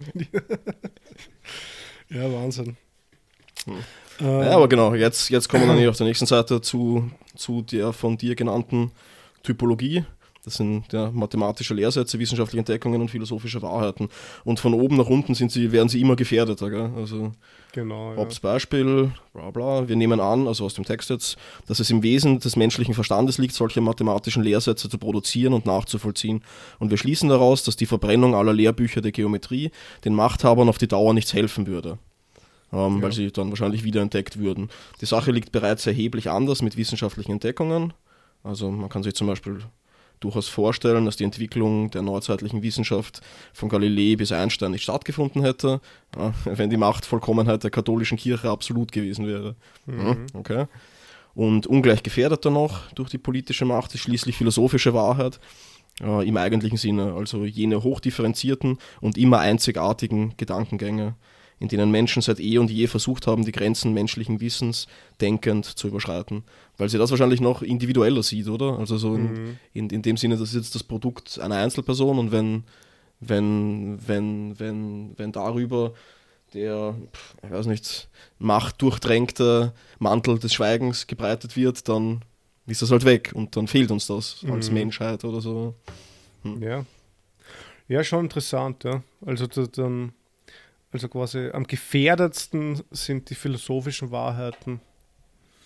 Ja, Wahnsinn. Hm. Ähm, ja, aber genau, jetzt, jetzt kommen wir dann hier auf der nächsten Seite zu, zu der von dir genannten Typologie. Das sind ja, mathematische Lehrsätze, wissenschaftliche Entdeckungen und philosophische Wahrheiten. Und von oben nach unten sind sie, werden sie immer gefährdeter. Gell? Also genau, ja. Hobbes Beispiel, bla bla. Wir nehmen an, also aus dem Text jetzt, dass es im Wesen des menschlichen Verstandes liegt, solche mathematischen Lehrsätze zu produzieren und nachzuvollziehen. Und wir schließen daraus, dass die Verbrennung aller Lehrbücher der Geometrie den Machthabern auf die Dauer nichts helfen würde. Ähm, ja. Weil sie dann wahrscheinlich wiederentdeckt würden. Die Sache liegt bereits erheblich anders mit wissenschaftlichen Entdeckungen. Also man kann sich zum Beispiel durchaus vorstellen, dass die Entwicklung der neuzeitlichen Wissenschaft von Galilei bis Einstein nicht stattgefunden hätte, ja, wenn die Machtvollkommenheit der katholischen Kirche absolut gewesen wäre. Mhm. Okay. Und ungleich gefährdeter noch durch die politische Macht ist schließlich philosophische Wahrheit äh, im eigentlichen Sinne, also jene hochdifferenzierten und immer einzigartigen Gedankengänge, in denen Menschen seit eh und je versucht haben, die Grenzen menschlichen Wissens denkend zu überschreiten. Weil sie das wahrscheinlich noch individueller sieht, oder? Also so in, mhm. in, in dem Sinne, das ist jetzt das Produkt einer Einzelperson und wenn, wenn, wenn, wenn, wenn darüber der, ich weiß nicht, machtdurchdrängte Mantel des Schweigens gebreitet wird, dann ist das halt weg und dann fehlt uns das mhm. als Menschheit oder so. Hm. Ja. Ja, schon interessant, ja. Also dann Also quasi am gefährdetsten sind die philosophischen Wahrheiten.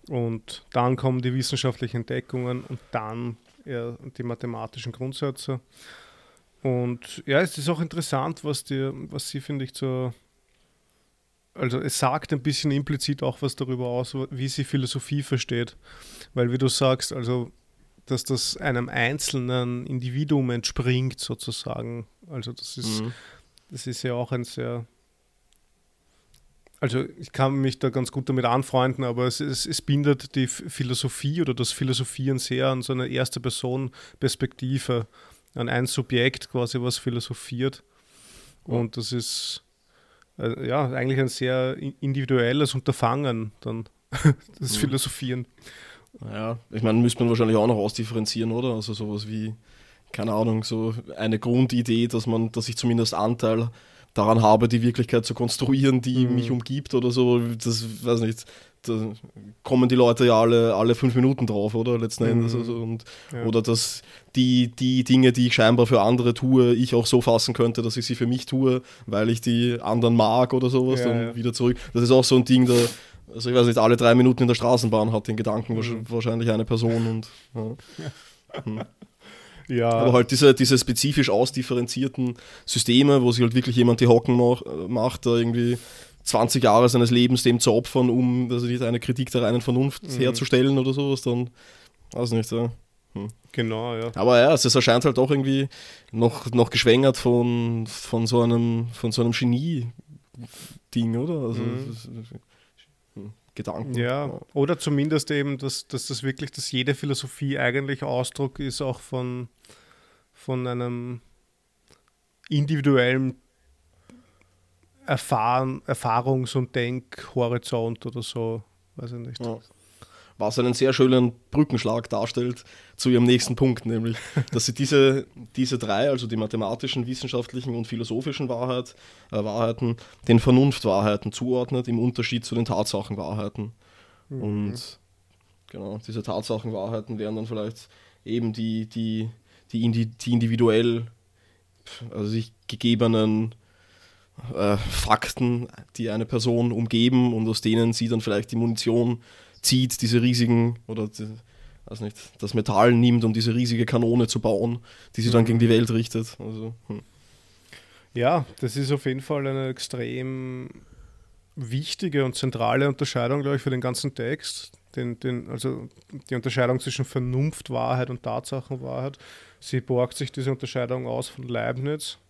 Und dann kommen die wissenschaftlichen Entdeckungen und dann eher die mathematischen Grundsätze. Und ja, es ist auch interessant, was, die, was sie, finde ich, so... Also es sagt ein bisschen implizit auch was darüber aus, wie sie Philosophie versteht. Weil wie du sagst, also dass das einem einzelnen Individuum entspringt sozusagen. Also das ist, mhm. das ist ja auch ein sehr... Also ich kann mich da ganz gut damit anfreunden, aber es, es, es bindet die Philosophie oder das Philosophieren sehr an so eine Erste-Person-Perspektive, an ein Subjekt quasi, was philosophiert. Und das ist äh, ja eigentlich ein sehr individuelles Unterfangen, dann das mhm. Philosophieren. Ja, ich meine, müsste man wahrscheinlich auch noch ausdifferenzieren, oder? Also sowas wie, keine Ahnung, so eine Grundidee, dass man, dass ich zumindest Anteil daran habe, die Wirklichkeit zu konstruieren, die mhm. mich umgibt oder so, das weiß nicht, da kommen die Leute ja alle, alle fünf Minuten drauf, oder? Letzten mhm. Endes. Also, und, ja. Oder dass die, die Dinge, die ich scheinbar für andere tue, ich auch so fassen könnte, dass ich sie für mich tue, weil ich die anderen mag oder sowas, ja, dann ja. wieder zurück. Das ist auch so ein Ding, da, also ich weiß nicht, alle drei Minuten in der Straßenbahn hat den Gedanken mhm. wahrscheinlich eine Person und ja. Ja. Hm. Ja. Aber halt diese, diese spezifisch ausdifferenzierten Systeme, wo sich halt wirklich jemand die Hocken mach, macht, da irgendwie zwanzig Jahre seines Lebens dem zu opfern, um also nicht eine Kritik der reinen Vernunft mhm. herzustellen oder sowas, dann weiß nicht. Ja. Hm. Genau, ja. Aber ja, es, es erscheint halt auch irgendwie noch, noch geschwängert von, von so einem, von so einem Genie-Ding, oder? Also mhm. das, hm. Gedanken. Ja, oder zumindest eben, dass, dass das wirklich, dass jede Philosophie eigentlich Ausdruck ist auch von, von einem individuellen Erfahren, Erfahrungs- und Denkhorizont oder so, weiß ich nicht. Ja. Was einen sehr schönen Brückenschlag darstellt zu ihrem nächsten Punkt, nämlich, dass sie diese, diese drei, also die mathematischen, wissenschaftlichen und philosophischen Wahrheit, äh, Wahrheiten, den Vernunftwahrheiten zuordnet, im Unterschied zu den Tatsachenwahrheiten. Mhm. Und genau, diese Tatsachenwahrheiten wären dann vielleicht eben die, die, die, indi, die individuell also sich gegebenen äh, Fakten, die eine Person umgeben und aus denen sie dann vielleicht die Munition zieht, diese riesigen, oder die, weiß nicht, das Metall nimmt, um diese riesige Kanone zu bauen, die sie dann mhm. gegen die Welt richtet. Also, hm. Ja, das ist auf jeden Fall eine extrem wichtige und zentrale Unterscheidung, glaube ich, für den ganzen Text. Den, den, also die Unterscheidung zwischen Vernunftwahrheit und Tatsachenwahrheit. Sie borgt sich diese Unterscheidung aus von Leibniz.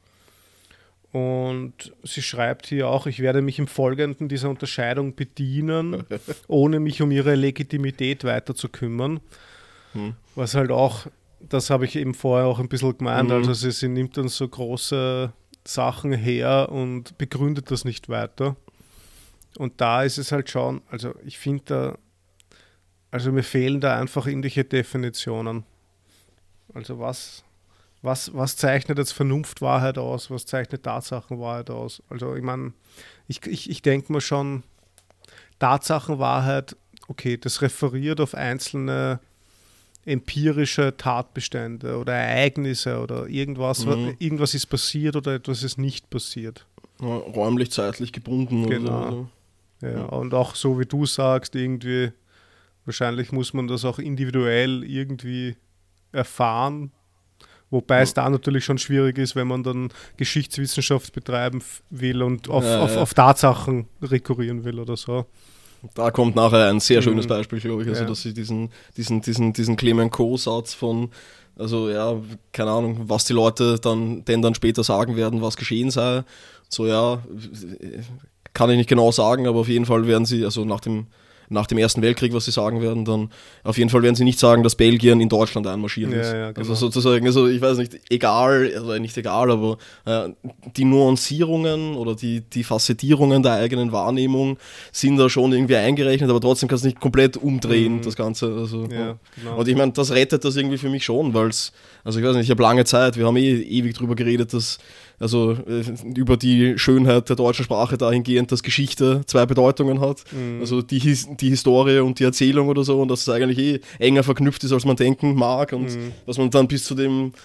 Und sie schreibt hier auch, ich werde mich im Folgenden dieser Unterscheidung bedienen, ohne mich um ihre Legitimität weiter zu kümmern. Hm. Was halt auch, das habe ich eben vorher auch ein bisschen gemeint, mhm. also sie, sie nimmt dann so große Sachen her und begründet das nicht weiter. Und da ist es halt schon, also ich finde da, also mir fehlen da einfach irgendwelche Definitionen. Also was... Was, was zeichnet jetzt Vernunftwahrheit aus? Was zeichnet Tatsachenwahrheit aus? Also ich meine, ich, ich, ich denke mir schon, Tatsachenwahrheit, okay, das referiert auf einzelne empirische Tatbestände oder Ereignisse oder irgendwas, mhm. irgendwas ist passiert oder etwas ist nicht passiert. Ja, räumlich, zeitlich gebunden. Genau. Oder so. Ja, ja. Und auch so wie du sagst, irgendwie, wahrscheinlich muss man das auch individuell irgendwie erfahren. Wobei ja. es da natürlich schon schwierig ist, wenn man dann Geschichtswissenschaft betreiben will und auf, ja, auf, ja. auf Tatsachen rekurrieren will oder so. Da kommt nachher ein sehr schönes Beispiel, glaube ich, also ja. dass sie diesen, diesen, diesen, diesen Clemenceau-Satz von, also ja, keine Ahnung, was die Leute dann, denn dann später sagen werden, was geschehen sei. So ja, kann ich nicht genau sagen, aber auf jeden Fall werden sie, also nach dem nach dem Ersten Weltkrieg, was sie sagen werden, dann auf jeden Fall werden sie nicht sagen, dass Belgien in Deutschland einmarschiert ist. Ja, ja, genau. Also sozusagen, also ich weiß nicht, egal, also nicht egal, aber äh, die Nuancierungen oder die, die Facettierungen der eigenen Wahrnehmung sind da schon irgendwie eingerechnet, aber trotzdem kannst du nicht komplett umdrehen, mhm. das Ganze. Also, ja, ja. Genau. Und ich meine, das rettet das irgendwie für mich schon, weil es, also ich weiß nicht, ich habe lange Zeit, wir haben eh ewig drüber geredet, dass also äh, über die Schönheit der deutschen Sprache dahingehend, dass Geschichte zwei Bedeutungen hat. Mhm. Also die, His- die Historie und die Erzählung oder so, und dass es eigentlich eh enger verknüpft ist, als man denken mag, und mhm. dass man dann bis zu dem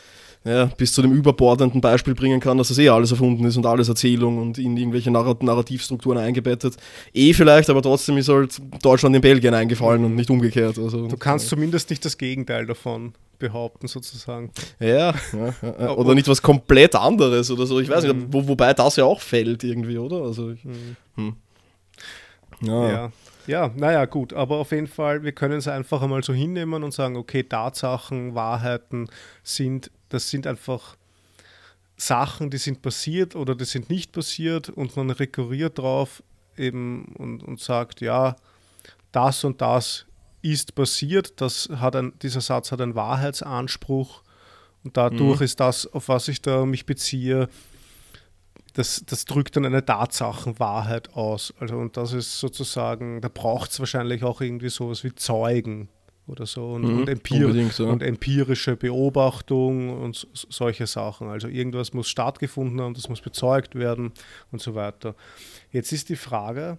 ja, bis zu dem überbordenden Beispiel bringen kann, dass das eh alles erfunden ist und alles Erzählung und in irgendwelche Narrat- Narrativstrukturen eingebettet. Eh vielleicht, aber trotzdem ist halt Deutschland in Belgien eingefallen und nicht umgekehrt. Also, Du kannst zumindest nicht das Gegenteil davon behaupten, sozusagen. Ja, ja, ja. Oder nicht was komplett anderes oder so. Ich weiß nicht, wo, wobei das ja auch fällt irgendwie, oder? Also, ich, hm. ja. Ja. Ja, naja, gut, aber auf jeden Fall, wir können es einfach einmal so hinnehmen und sagen, okay, Tatsachen, Wahrheiten sind, das sind einfach Sachen, die sind passiert oder die sind nicht passiert und man rekurriert drauf eben und, und sagt, ja, das und das ist passiert, das hat ein, dieser Satz hat einen Wahrheitsanspruch und dadurch mhm. ist das, auf was ich da mich beziehe, Das, das drückt dann eine Tatsachenwahrheit aus. Also, und das ist sozusagen, da braucht es wahrscheinlich auch irgendwie sowas wie Zeugen oder so und, mhm, und, empir so. und empirische Beobachtung und so, solche Sachen. Also irgendwas muss stattgefunden haben, das muss bezeugt werden und so weiter. Jetzt ist die Frage,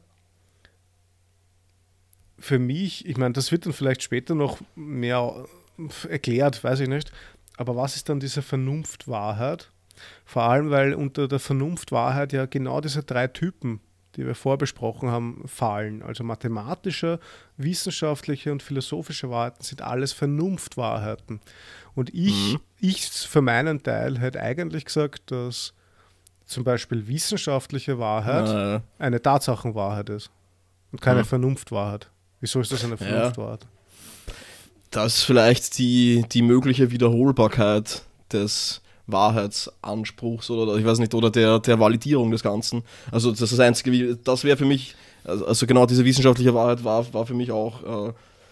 für mich, ich meine, das wird dann vielleicht später noch mehr erklärt, weiß ich nicht, aber was ist dann diese Vernunftwahrheit? Vor allem, weil unter der Vernunftwahrheit ja genau diese drei Typen, die wir vorbesprochen haben, fallen. Also mathematische, wissenschaftliche und philosophische Wahrheiten sind alles Vernunftwahrheiten. Und ich, mhm. ich für meinen Teil hätte eigentlich gesagt, dass zum Beispiel wissenschaftliche Wahrheit ja. eine Tatsachenwahrheit ist und keine mhm. Vernunftwahrheit. Wieso ist das eine Vernunftwahrheit? Ja. Das ist vielleicht die, die mögliche Wiederholbarkeit des Wahrheitsanspruchs oder ich weiß nicht, oder der, der Validierung des Ganzen. Also das ist das Einzige, das wäre für mich, also genau diese wissenschaftliche Wahrheit war, war für mich auch, äh,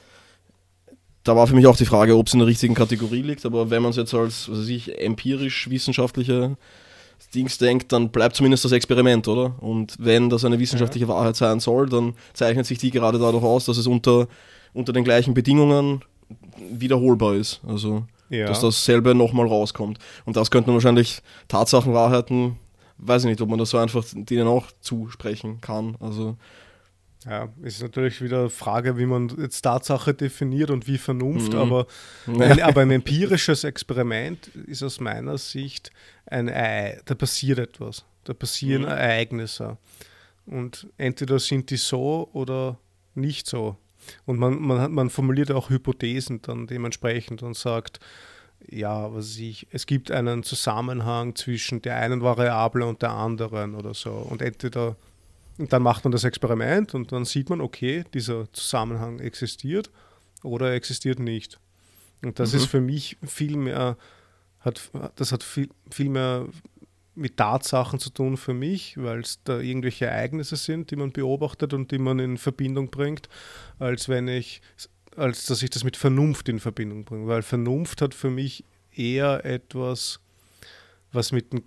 da war für mich auch die Frage, ob es in der richtigen Kategorie liegt, aber wenn man es jetzt als, was weiß ich, empirisch-wissenschaftliche Dings denkt, dann bleibt zumindest das Experiment, oder? Und wenn das eine wissenschaftliche ja. Wahrheit sein soll, dann zeichnet sich die gerade dadurch aus, dass es unter, unter den gleichen Bedingungen wiederholbar ist. Also ja. dass dasselbe nochmal rauskommt. Und das könnten wahrscheinlich Tatsachenwahrheiten, weiß ich nicht, ob man das so einfach denen auch zusprechen kann. Also ja, ist natürlich wieder eine Frage, wie man jetzt Tatsache definiert und wie Vernunft, mhm. aber, ja. ein, aber ein empirisches Experiment ist aus meiner Sicht ein Ei, da passiert etwas, da passieren mhm. Ereignisse und entweder sind die so oder nicht so. Und man, man, man formuliert auch Hypothesen dann dementsprechend und sagt, ja, was weiß ich, es gibt einen Zusammenhang zwischen der einen Variable und der anderen oder so. Und entweder, und dann macht man das Experiment und dann sieht man, okay, dieser Zusammenhang existiert oder er existiert nicht. Und das mhm. ist für mich viel mehr, hat, das hat viel, viel mehr mit Tatsachen zu tun für mich, weil es da irgendwelche Ereignisse sind, die man beobachtet und die man in Verbindung bringt, als wenn ich, als dass ich das mit Vernunft in Verbindung bringe. Weil Vernunft hat für mich eher etwas, was mit dem,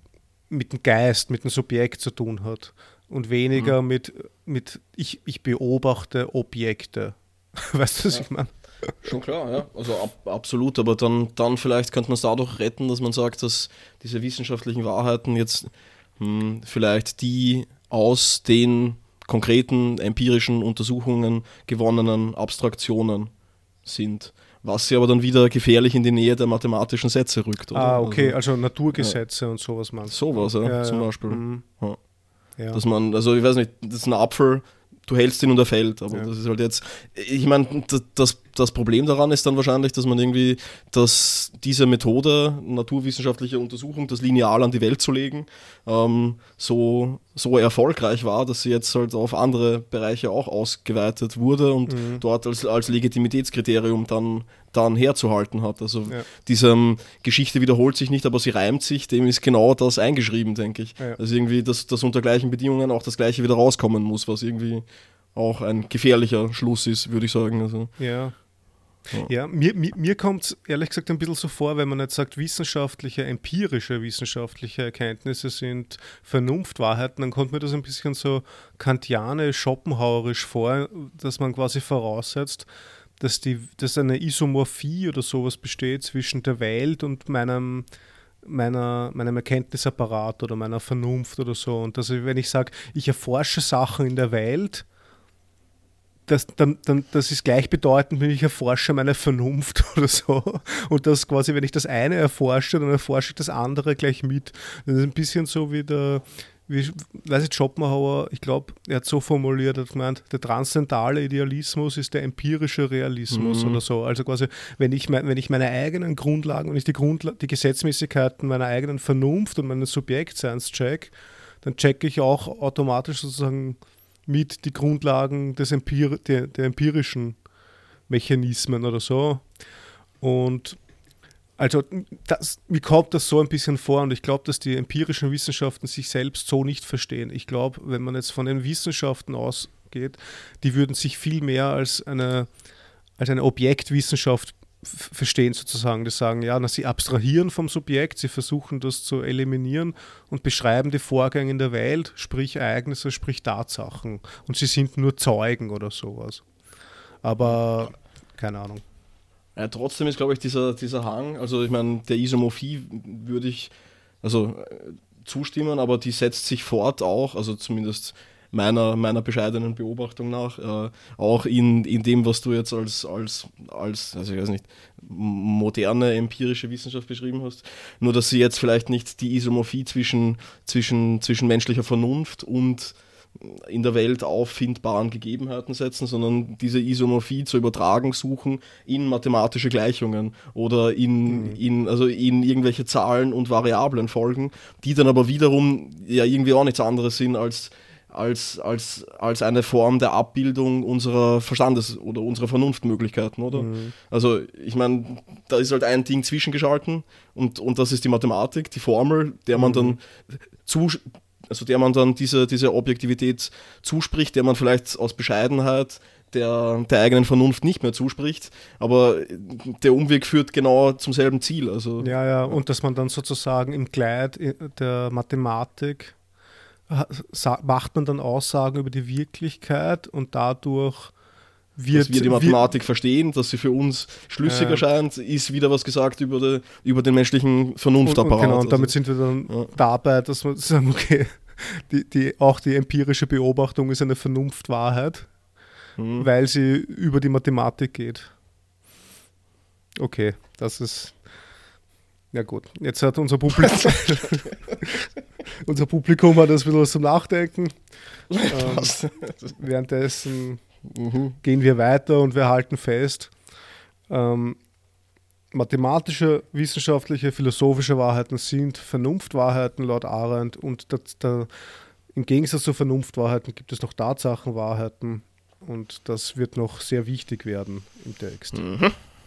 mit dem Geist, mit dem Subjekt zu tun hat und weniger mhm. mit, mit ich, ich beobachte Objekte. Weißt du, was ja. ich meine? Schon klar, ja. Also ab, absolut, aber dann, dann vielleicht könnte man es dadurch retten, dass man sagt, dass diese wissenschaftlichen Wahrheiten jetzt hm, vielleicht die aus den konkreten empirischen Untersuchungen gewonnenen Abstraktionen sind. Was sie aber dann wieder gefährlich in die Nähe der mathematischen Sätze rückt. Oder? Ah, okay, also, also Naturgesetze ja. und sowas meinst du? Sowas, ja, ja zum ja. Beispiel. Mhm. Ja. Ja. Dass man, also ich weiß nicht, das ist ein Apfel, du hältst ihn und er fällt, aber ja. das ist halt jetzt, ich meine, das, das Problem daran ist dann wahrscheinlich, dass man irgendwie, dass diese Methode, naturwissenschaftliche Untersuchung, das lineal an die Welt zu legen, ähm, so, so erfolgreich war, dass sie jetzt halt auf andere Bereiche auch ausgeweitet wurde und mhm. dort als, als Legitimitätskriterium dann, dann herzuhalten hat. Also ja. diese ähm, Geschichte wiederholt sich nicht, aber sie reimt sich, dem ist genau das eingeschrieben, denke ich. Ja. Also irgendwie, dass, dass unter gleichen Bedingungen auch das Gleiche wieder rauskommen muss, was irgendwie auch ein gefährlicher Schluss ist, würde ich sagen. Also, ja. Ja, ja mir, mir, mir kommt es ehrlich gesagt ein bisschen so vor, wenn man jetzt sagt, wissenschaftliche, empirische wissenschaftliche Erkenntnisse sind Vernunftwahrheiten, dann kommt mir das ein bisschen so kantianisch, schopenhauerisch vor, dass man quasi voraussetzt, dass, die, dass eine Isomorphie oder sowas besteht zwischen der Welt und meinem, meiner, meinem Erkenntnisapparat oder meiner Vernunft oder so. Und dass ich, wenn ich sage, ich erforsche Sachen in der Welt, das, dann, dann, das ist gleichbedeutend, wenn ich erforsche meine Vernunft oder so. Und das quasi, wenn ich das eine erforsche, dann erforsche ich das andere gleich mit. Das ist ein bisschen so wie der, wie, weiß ich, Schopenhauer, ich glaube, er hat so formuliert, er hat gemeint, der transzendentale Idealismus ist der empirische Realismus mhm. oder so. Also quasi, wenn ich, mein, wenn ich meine eigenen Grundlagen, wenn ich die, Grundla- die Gesetzmäßigkeiten meiner eigenen Vernunft und meines Subjektseins check, dann checke ich auch automatisch sozusagen mit die Grundlagen des Empir- der, der empirischen Mechanismen oder so. Und also das, mir kommt das so ein bisschen vor und ich glaube, dass die empirischen Wissenschaften sich selbst so nicht verstehen. Ich glaube, wenn man jetzt von den Wissenschaften ausgeht, die würden sich viel mehr als eine, als eine Objektwissenschaft f- verstehen sozusagen. Die sagen, ja, na, sie abstrahieren vom Subjekt, sie versuchen das zu eliminieren und beschreiben die Vorgänge in der Welt, sprich Ereignisse, sprich Tatsachen. Und sie sind nur Zeugen oder sowas. Aber keine Ahnung. Ja, trotzdem ist, glaube ich, dieser, dieser Hang, also ich meine, der Isomorphie würde ich also äh, zustimmen, aber die setzt sich fort auch, also zumindest meiner, meiner bescheidenen Beobachtung nach, äh, auch in, in dem, was du jetzt als, als, als, also ich weiß nicht, moderne empirische Wissenschaft beschrieben hast. Nur, dass sie jetzt vielleicht nicht die Isomorphie zwischen, zwischen, zwischen menschlicher Vernunft und in der Welt auffindbaren Gegebenheiten setzen, sondern diese Isomorphie zu übertragen suchen in mathematische Gleichungen oder in, mhm. in, also in irgendwelche Zahlen und Variablen folgen, die dann aber wiederum ja irgendwie auch nichts anderes sind als, als, als, als eine Form der Abbildung unserer Verstandes- oder unserer Vernunftmöglichkeiten, oder? Mhm. Also ich meine, da ist halt ein Ding zwischengeschalten und, und das ist die Mathematik, die Formel, der man mhm. dann zu also der man dann diese, diese Objektivität zuspricht, der man vielleicht aus Bescheidenheit der, der eigenen Vernunft nicht mehr zuspricht, aber der Umweg führt genau zum selben Ziel. Also, ja, ja, und dass man dann sozusagen im Kleid der Mathematik macht man dann Aussagen über die Wirklichkeit und dadurch wird, dass wir die Mathematik wir, verstehen, dass sie für uns schlüssig äh, erscheint, ist wieder was gesagt über, die, über den menschlichen Vernunftapparat. Und, und genau, und damit also, sind wir dann ja. dabei, dass wir sagen, okay, die, die, auch die empirische Beobachtung ist eine Vernunftwahrheit, mhm. weil sie über die Mathematik geht. Okay, das ist, ja gut, jetzt hat unser Publikum, unser Publikum hat das ein bisschen zum Nachdenken. ähm, währenddessen Mhm. gehen wir weiter und wir halten fest, ähm, mathematische, wissenschaftliche, philosophische Wahrheiten sind Vernunftwahrheiten laut Arendt und das, da, im Gegensatz zu Vernunftwahrheiten gibt es noch Tatsachenwahrheiten und das wird noch sehr wichtig werden im Text. Mhm.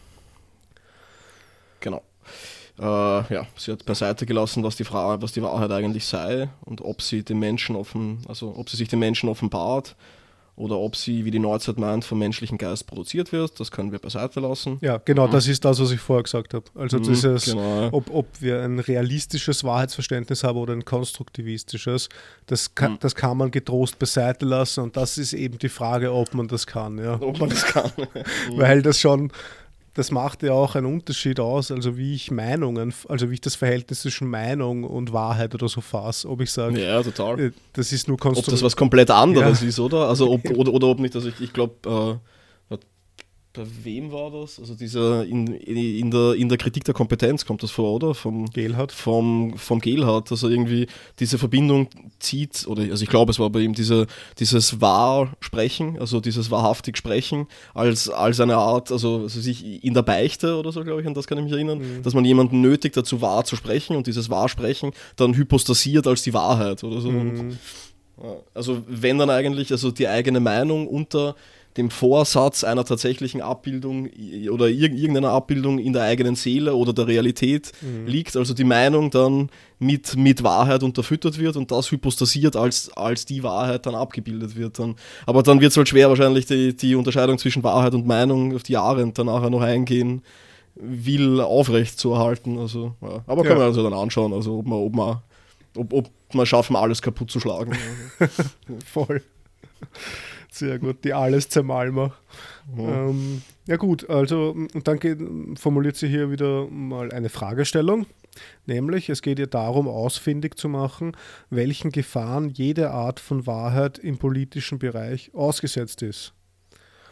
Genau. Äh, ja, sie hat beiseite gelassen, was die Frage, was die Wahrheit eigentlich sei und ob sie dem Menschen offen, also ob sie sich dem Menschen offenbart. Oder ob sie, wie die Neuzeit meint, vom menschlichen Geist produziert wird, das können wir beiseite lassen. Ja, genau, mhm. das ist das, was ich vorher gesagt habe. Also mhm, dieses, genau. ob, ob wir ein realistisches Wahrheitsverständnis haben oder ein konstruktivistisches, das kann, mhm. das kann man getrost beiseite lassen und das ist eben die Frage, ob man das kann. Ja. Ob man das kann. Weil das schon, das macht ja auch einen Unterschied aus, also wie ich Meinungen, also wie ich das Verhältnis zwischen Meinung und Wahrheit oder so fasse, ob ich sage, ja, total. Das ist nur konstruiert. Ob das was komplett anderes ja. ist, oder? Also ob, oder, oder ob nicht, also ich, ich glaube, äh, bei wem war das? Also dieser in, in, der, in der Kritik der Kompetenz kommt das vor, oder? Vom Gehlhardt. Vom, vom Gehlhardt, also irgendwie diese Verbindung zieht, oder also ich glaube, es war bei ihm diese, dieses Wahrsprechen, also dieses wahrhaftig Sprechen, als, als eine Art, also, also sich in der Beichte oder so, glaube ich, an das kann ich mich erinnern, mhm. dass man jemanden nötigt, dazu wahr zu sprechen und dieses Wahrsprechen dann hypostasiert als die Wahrheit oder so. Mhm. Und, also wenn dann eigentlich, also die eigene Meinung unter dem Vorsatz einer tatsächlichen Abbildung oder irgendeiner Abbildung in der eigenen Seele oder der Realität mhm. liegt, also die Meinung dann mit, mit Wahrheit unterfüttert wird und das hypostasiert als, als die Wahrheit dann abgebildet wird. Dann. Aber dann wird es halt schwer wahrscheinlich die, die Unterscheidung zwischen Wahrheit und Meinung, auf die Arendt dann nachher noch eingehen will, aufrecht zu erhalten. Also, ja. Aber können ja. wir uns ja dann anschauen, also ob wir, ob wir, ob, ob wir schaffen, alles kaputt zu schlagen. Voll. Sehr gut, die alles zermalmer. Ja. Ähm, ja gut, also und dann geht, formuliert sie hier wieder mal eine Fragestellung, nämlich es geht ihr darum, ausfindig zu machen, welchen Gefahren jede Art von Wahrheit im politischen Bereich ausgesetzt ist.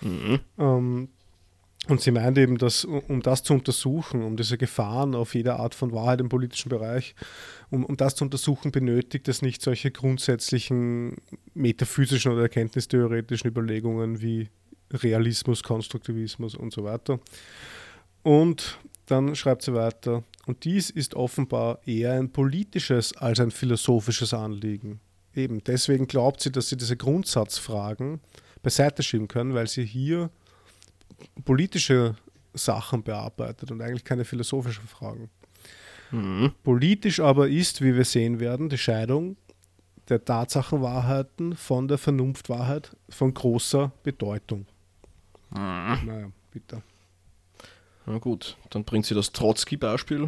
Mhm. Ähm, und sie meint eben, dass um das zu untersuchen, um diese Gefahren auf jede Art von Wahrheit im politischen Bereich, um, um das zu untersuchen, benötigt es nicht solche grundsätzlichen metaphysischen oder erkenntnistheoretischen Überlegungen wie Realismus, Konstruktivismus und so weiter. Und dann schreibt sie weiter, und dies ist offenbar eher ein politisches als ein philosophisches Anliegen. Eben, deswegen glaubt sie, dass sie diese Grundsatzfragen beiseite schieben können, weil sie hier politische Sachen bearbeitet und eigentlich keine philosophischen Fragen. Mhm. Politisch aber ist, wie wir sehen werden, die Scheidung der Tatsachenwahrheiten von der Vernunftwahrheit von großer Bedeutung. Mhm. Naja, bitte. Na gut, dann bringt sie das Trotzki-Beispiel.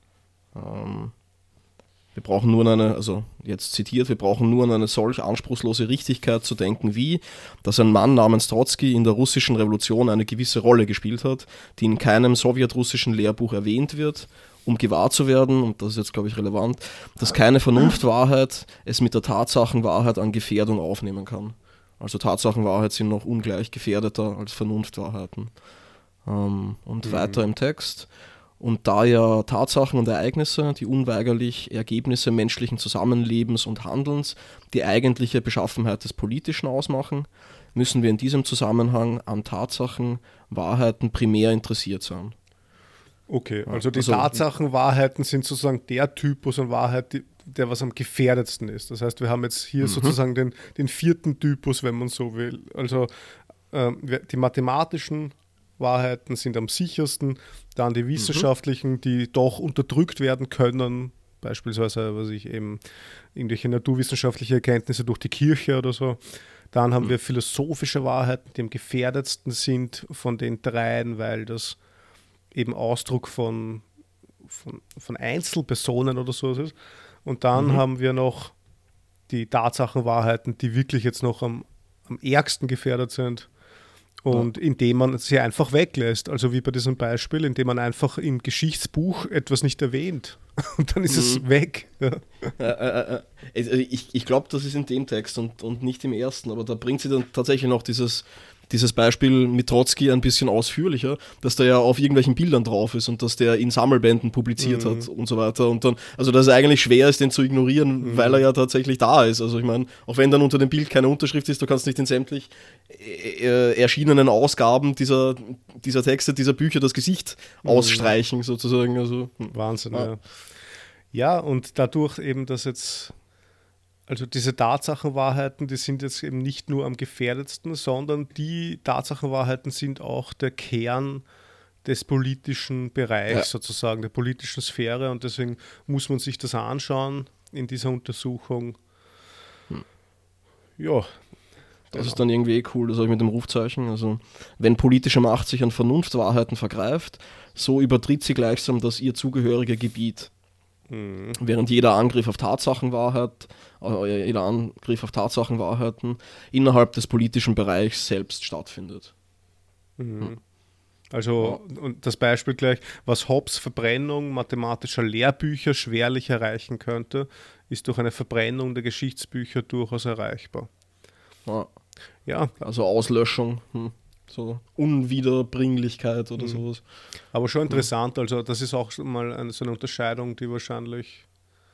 Ähm, wir brauchen nur an eine, also jetzt zitiert, wir brauchen nur an eine solch anspruchslose Richtigkeit zu denken wie, dass ein Mann namens Trotzki in der russischen Revolution eine gewisse Rolle gespielt hat, die in keinem sowjetrussischen Lehrbuch erwähnt wird, um gewahr zu werden, und das ist jetzt, glaube ich, relevant, dass keine Vernunftwahrheit es mit der Tatsachenwahrheit an Gefährdung aufnehmen kann. Also Tatsachenwahrheit sind noch ungleich gefährdeter als Vernunftwahrheiten. Ähm, und mhm. weiter im Text. Und da ja Tatsachen und Ereignisse, die unweigerlich Ergebnisse menschlichen Zusammenlebens und Handelns, die eigentliche Beschaffenheit des Politischen ausmachen, müssen wir in diesem Zusammenhang an Tatsachen, Wahrheiten primär interessiert sein. Okay, also die also, Tatsachenwahrheiten sind sozusagen der Typus an Wahrheit, die, der was am gefährdetsten ist. Das heißt, wir haben jetzt hier mhm. sozusagen den, den vierten Typus, wenn man so will. Also ähm, die mathematischen Wahrheiten sind am sichersten, dann die wissenschaftlichen, mhm. die doch unterdrückt werden können, beispielsweise was ich eben irgendwelche naturwissenschaftliche Erkenntnisse durch die Kirche oder so. Dann haben mhm. wir philosophische Wahrheiten, die am gefährdetsten sind von den dreien, weil das eben Ausdruck von, von, von Einzelpersonen oder so ist. Und dann mhm. haben wir noch die Tatsachenwahrheiten, die wirklich jetzt noch am, am ärgsten gefährdet sind. Und ja. indem man sie einfach weglässt, also wie bei diesem Beispiel, indem man einfach im Geschichtsbuch etwas nicht erwähnt und dann ist mhm. es weg. Ja. Äh, äh, äh, ich ich glaube, das ist in dem Text und, und nicht im ersten, aber da bringt sie dann tatsächlich noch dieses, dieses Beispiel mit Trotzki ein bisschen ausführlicher, dass der ja auf irgendwelchen Bildern drauf ist und dass der in Sammelbänden publiziert mhm. hat und so weiter. Und dann, also dass es eigentlich schwer ist, den zu ignorieren, mhm. weil er ja tatsächlich da ist. Also ich meine, auch wenn dann unter dem Bild keine Unterschrift ist, du kannst nicht in sämtlich äh, erschienenen Ausgaben dieser, dieser Texte, dieser Bücher das Gesicht mhm. ausstreichen, sozusagen. Also, Wahnsinn, ja. ja. Ja, und dadurch eben, dass jetzt also diese Tatsachenwahrheiten, die sind jetzt eben nicht nur am gefährdetsten, sondern die Tatsachenwahrheiten sind auch der Kern des politischen Bereichs ja. sozusagen, der politischen Sphäre, und deswegen muss man sich das anschauen in dieser Untersuchung. Hm. Ja. Das genau. ist dann irgendwie eh cool, das habe ich mit dem Rufzeichen. Also wenn politische Macht sich an Vernunftwahrheiten vergreift, so übertritt sie gleichsam das ihr zugehörige Gebiet. Mhm. Während jeder Angriff auf Tatsachenwahrheit, äh, jeder Angriff auf Tatsachenwahrheiten innerhalb des politischen Bereichs selbst stattfindet. Mhm. Hm. Also ja. und das Beispiel gleich, was Hobbes Verbrennung mathematischer Lehrbücher schwerlich erreichen könnte, ist durch eine Verbrennung der Geschichtsbücher durchaus erreichbar. Ja. Ja. Also Auslöschung, hm. so Unwiederbringlichkeit oder mhm. sowas. Aber schon interessant, also das ist auch mal eine, so eine Unterscheidung, die wahrscheinlich,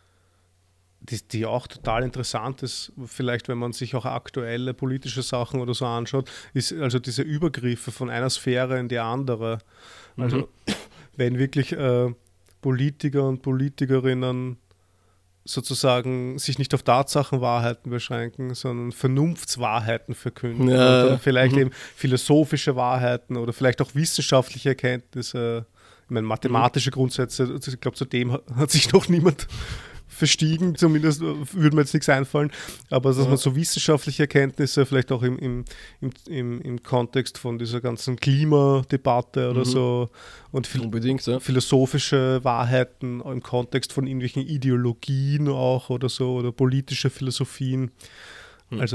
die, die auch total interessant ist, vielleicht wenn man sich auch aktuelle politische Sachen oder so anschaut, ist also diese Übergriffe von einer Sphäre in die andere. Also mhm. wenn wirklich äh, Politiker und Politikerinnen sozusagen sich nicht auf Tatsachenwahrheiten beschränken, sondern Vernunftswahrheiten verkünden. Ja, oder vielleicht mhm. eben philosophische Wahrheiten oder vielleicht auch wissenschaftliche Erkenntnisse. Ich meine, mathematische mhm. Grundsätze, ich glaube, zu dem hat sich noch niemand verstiegen, zumindest würde mir jetzt nichts einfallen, aber dass ja. man so wissenschaftliche Erkenntnisse vielleicht auch im, im, im, im, im Kontext von dieser ganzen Klimadebatte oder mhm. so und phil- Unbedingt, ja. philosophische Wahrheiten im Kontext von irgendwelchen Ideologien auch oder so oder politische Philosophien. Mhm. Also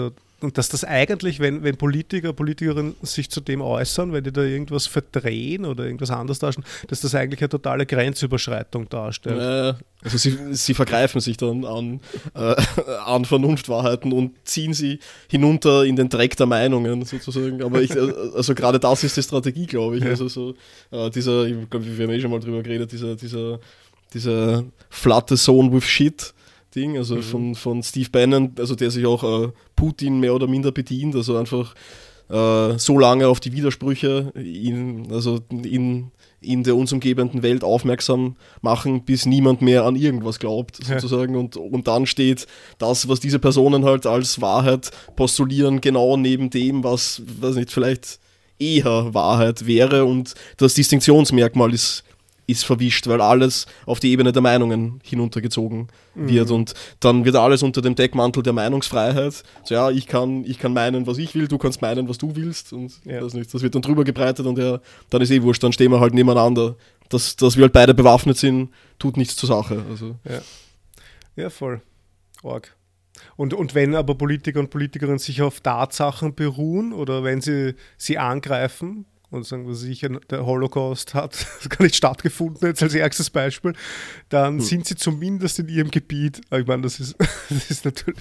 und dass das eigentlich, wenn, wenn Politiker, Politikerinnen sich zu dem äußern, wenn die da irgendwas verdrehen oder irgendwas anderes darstellen, dass das eigentlich eine totale Grenzüberschreitung darstellt. Äh, also sie, sie vergreifen sich dann an, äh, an Vernunftwahrheiten und ziehen sie hinunter in den Dreck der Meinungen sozusagen. Aber ich, also gerade das ist die Strategie, glaube ich. Ja. Also so äh, dieser, ich glaube, wir haben eh schon mal drüber geredet, dieser, dieser, dieser flatte Zone with Shit Ding, also mhm. von, von Steve Bannon, also der sich auch äh, Putin mehr oder minder bedient, also einfach äh, so lange auf die Widersprüche in, also in, in der uns umgebenden Welt aufmerksam machen, bis niemand mehr an irgendwas glaubt, sozusagen. Ja. Und, und dann steht das, was diese Personen halt als Wahrheit postulieren, genau neben dem, was, weiß nicht, vielleicht eher Wahrheit wäre, und das Distinktionsmerkmal ist ist verwischt, weil alles auf die Ebene der Meinungen hinuntergezogen wird, mhm. und dann wird alles unter dem Deckmantel der Meinungsfreiheit, so ja, ich kann, ich kann meinen, was ich will, du kannst meinen, was du willst, und ja. das, nicht, das wird dann drüber gebreitet, und ja, dann ist eh wurscht, dann stehen wir halt nebeneinander. Dass, dass wir halt beide bewaffnet sind, tut nichts zur Sache. Also. Ja. ja, voll. Org. Und, und wenn aber Politiker und Politikerinnen sich auf Tatsachen beruhen oder wenn sie sie angreifen, und sagen wir sicher, der Holocaust hat gar nicht stattgefunden, jetzt als erstes Beispiel, dann hm. sind sie zumindest in ihrem Gebiet. Ich meine, das ist, das ist natürlich...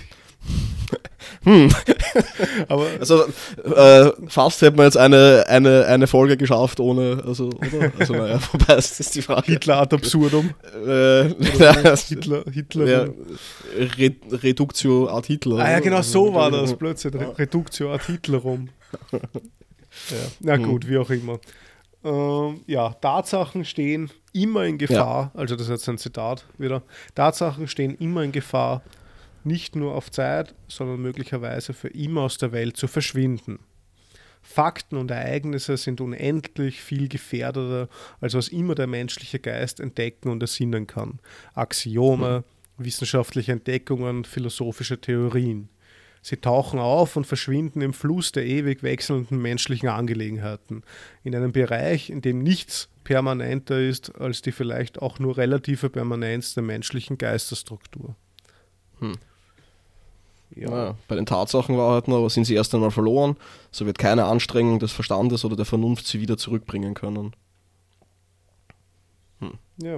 Hm. Aber also äh, fast hätten wir jetzt eine, eine, eine Folge geschafft ohne, also, oder? Also naja, wobei ist das die Frage. Hitler ad absurdum. Äh, ja, Hitler, Hitler. Ja, Re Reductio ad Hitler. Ah ja, genau, so war das plötzlich. Re Reductio ad Hitlerum. Ja. Na gut, hm. wie auch immer. Ähm, ja, Tatsachen stehen immer in Gefahr, ja. also das ist jetzt ein Zitat wieder, Tatsachen stehen immer in Gefahr, nicht nur auf Zeit, sondern möglicherweise für immer aus der Welt zu verschwinden. Fakten und Ereignisse sind unendlich viel gefährdeter, als was immer der menschliche Geist entdecken und ersinnen kann. Axiome, hm. wissenschaftliche Entdeckungen, philosophische Theorien. Sie tauchen auf und verschwinden im Fluss der ewig wechselnden menschlichen Angelegenheiten, in einem Bereich, in dem nichts permanenter ist als die vielleicht auch nur relative Permanenz der menschlichen Geistesstruktur. Hm. Ja. Naja, bei den Tatsachenwahrheiten aber sind sie erst einmal verloren, so wird keine Anstrengung des Verstandes oder der Vernunft sie wieder zurückbringen können. Hm. Ja.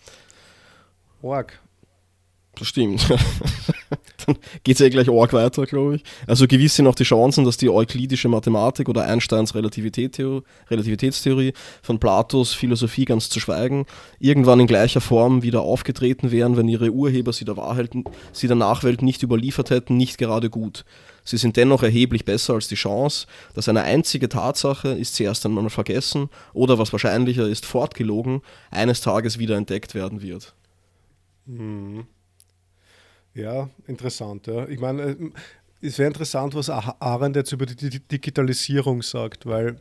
Org. Das stimmt. Dann geht es ja gleich arg weiter, glaube ich. Also gewiss sind auch die Chancen, dass die euklidische Mathematik oder Einsteins Relativitätstheorie, Relativitätstheorie von Platos Philosophie ganz zu schweigen, irgendwann in gleicher Form wieder aufgetreten wären, wenn ihre Urheber sie der Wahrheit, sie der Nachwelt nicht überliefert hätten, nicht gerade gut. Sie sind dennoch erheblich besser als die Chance, dass eine einzige Tatsache, ist sie erst einmal vergessen oder, was wahrscheinlicher ist, fortgelogen, eines Tages wieder entdeckt werden wird. Hm. Ja, interessant. Ja. Ich meine, es wäre interessant, was Arendt jetzt über die Digitalisierung sagt, weil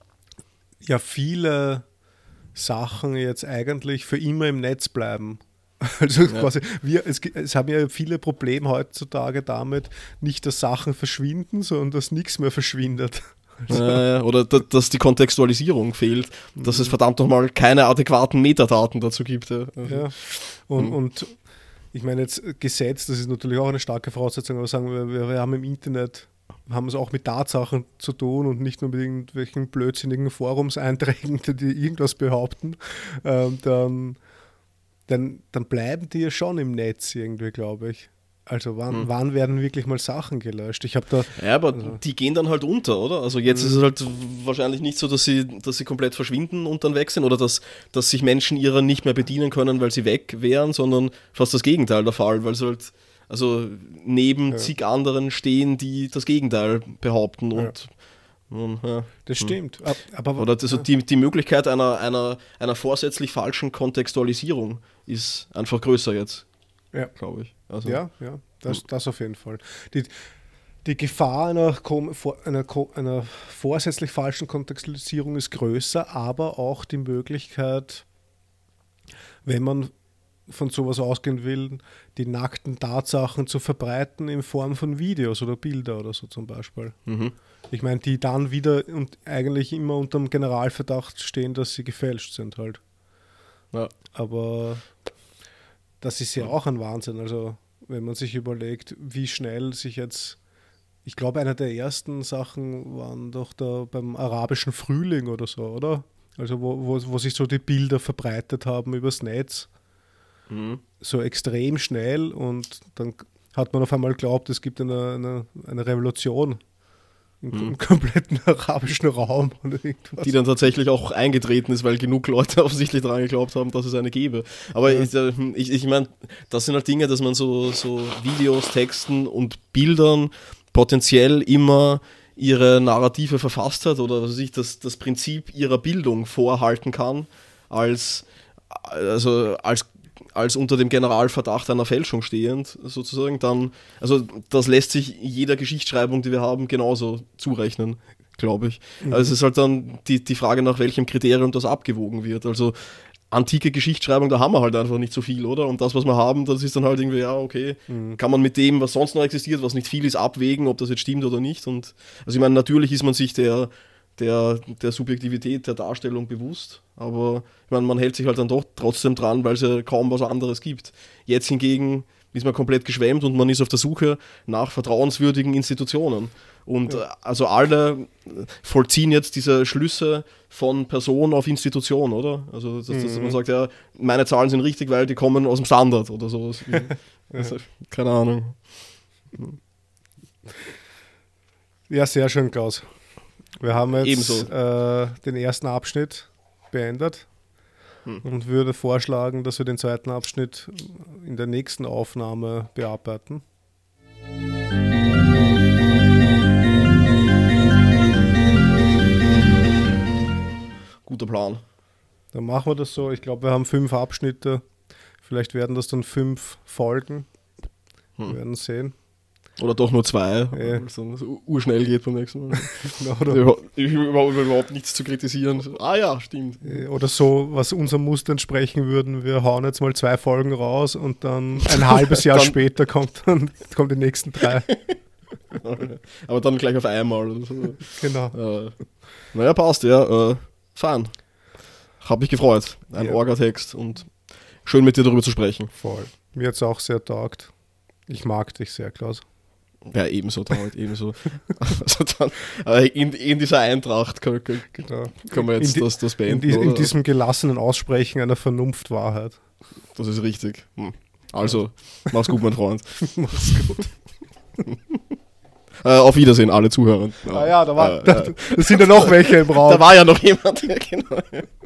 ja viele Sachen jetzt eigentlich für immer im Netz bleiben. Also ja. quasi, wir, es, es haben ja viele Probleme heutzutage damit, nicht, dass Sachen verschwinden, sondern dass nichts mehr verschwindet. Also. Ja, oder dass die Kontextualisierung fehlt, dass mhm. es verdammt nochmal keine adäquaten Metadaten dazu gibt. Ja, also. ja. Und, mhm. und ich meine jetzt Gesetz, das ist natürlich auch eine starke Voraussetzung, aber sagen wir, wir, wir haben im Internet, haben es auch mit Tatsachen zu tun und nicht nur mit irgendwelchen blödsinnigen Forumseinträgen, die irgendwas behaupten, ähm, dann, dann, dann bleiben die ja schon im Netz irgendwie, glaube ich. Also wann, hm. wann werden wirklich mal Sachen gelöscht? Ich habe da. Ja, aber also, die gehen dann halt unter, oder? Also jetzt mhm. ist es halt wahrscheinlich nicht so, dass sie, dass sie komplett verschwinden und dann weg sind oder dass, dass sich Menschen ihrer nicht mehr bedienen können, weil sie weg wären, sondern fast das Gegenteil der Fall, weil sie halt also neben ja. zig anderen stehen, die das Gegenteil behaupten und ja. Und, ja. Das stimmt. Aber, oder also ja. die, die Möglichkeit einer, einer, einer vorsätzlich falschen Kontextualisierung ist einfach größer jetzt, ja. glaube ich. Also, ja, ja, das, das auf jeden Fall. Die, die Gefahr einer, einer, einer vorsätzlich falschen Kontextualisierung ist größer, aber auch die Möglichkeit, wenn man von sowas ausgehen will, die nackten Tatsachen zu verbreiten in Form von Videos oder Bilder oder so zum Beispiel. Mhm. Ich meine, die dann wieder und eigentlich immer unter dem Generalverdacht stehen, dass sie gefälscht sind halt. Ja. Aber das ist ja auch ein Wahnsinn. Also wenn man sich überlegt, wie schnell sich jetzt ich glaube, eine der ersten Sachen waren doch da beim arabischen Frühling oder so, oder? Also wo, wo, wo sich so die Bilder verbreitet haben übers Netz. Mhm. So extrem schnell und dann hat man auf einmal geglaubt, es gibt eine, eine, eine Revolution im, mhm. im kompletten arabischen Raum. Oder irgendwas. Die dann tatsächlich auch eingetreten ist, weil genug Leute offensichtlich daran geglaubt haben, dass es eine gäbe. Aber ja. ich, ich, ich meine, das sind halt Dinge, dass man so, so Videos, Texten und Bildern potenziell immer ihre Narrative verfasst hat oder was weiß ich, das, das Prinzip ihrer Bildung vorhalten kann, als, also als als unter dem Generalverdacht einer Fälschung stehend, sozusagen, dann, also das lässt sich jeder Geschichtsschreibung, die wir haben, genauso zurechnen, glaube ich. Mhm. Also es ist halt dann die, die Frage, nach welchem Kriterium das abgewogen wird. Also antike Geschichtsschreibung, da haben wir halt einfach nicht so viel, oder? Und das, was wir haben, das ist dann halt irgendwie, ja, okay, mhm. kann man mit dem, was sonst noch existiert, was nicht viel ist, abwägen, ob das jetzt stimmt oder nicht. Und also ich meine, natürlich ist man sich der Der, der Subjektivität der Darstellung bewusst, aber ich meine, man hält sich halt dann doch trotzdem dran, weil es ja kaum was anderes gibt. Jetzt hingegen ist man komplett geschwemmt und man ist auf der Suche nach vertrauenswürdigen Institutionen. Und ja. also alle vollziehen jetzt diese Schlüsse von Person auf Institution, oder? Also dass, dass mhm. man sagt, ja, meine Zahlen sind richtig, weil die kommen aus dem Standard oder sowas. Also, keine Ahnung. Ja, sehr schön, Klaus. Wir haben jetzt äh, den ersten Abschnitt beendet hm. und würde vorschlagen, dass wir den zweiten Abschnitt in der nächsten Aufnahme bearbeiten. Guter Plan. Dann machen wir das so. Ich glaube, wir haben fünf Abschnitte. Vielleicht werden das dann fünf Folgen. Hm. Wir werden sehen. Oder doch nur zwei, ja. Weil es dann so urschnell geht beim nächsten Mal. Genau, ich habe überhaupt nichts zu kritisieren. Ah ja, stimmt. Oder so, was unserem Muster entsprechen würden, wir hauen jetzt mal zwei Folgen raus und dann ein halbes Jahr später kommt dann kommen die nächsten drei. Aber dann gleich auf einmal. Oder so. Genau. Äh, naja, passt, ja. Äh, fein. Hab mich gefreut. Ein ja. Orga-Text und schön mit dir darüber zu sprechen. Voll. Mir hat es auch sehr taugt. Ich mag dich sehr, Klaus. Ja, ebenso traurig, ebenso. Also dann, äh, in, in dieser Eintracht können, können, genau. können wir jetzt die, das, das beenden. In, die, in diesem gelassenen Aussprechen einer Vernunftwahrheit. Das ist richtig. Hm. Also, mach's gut, mein Freund. Mach's gut. äh, auf Wiedersehen, alle Zuhörer. Ah ja, da, war, äh, da, da sind ja noch welche im Raum. Da war ja noch jemand. Genau.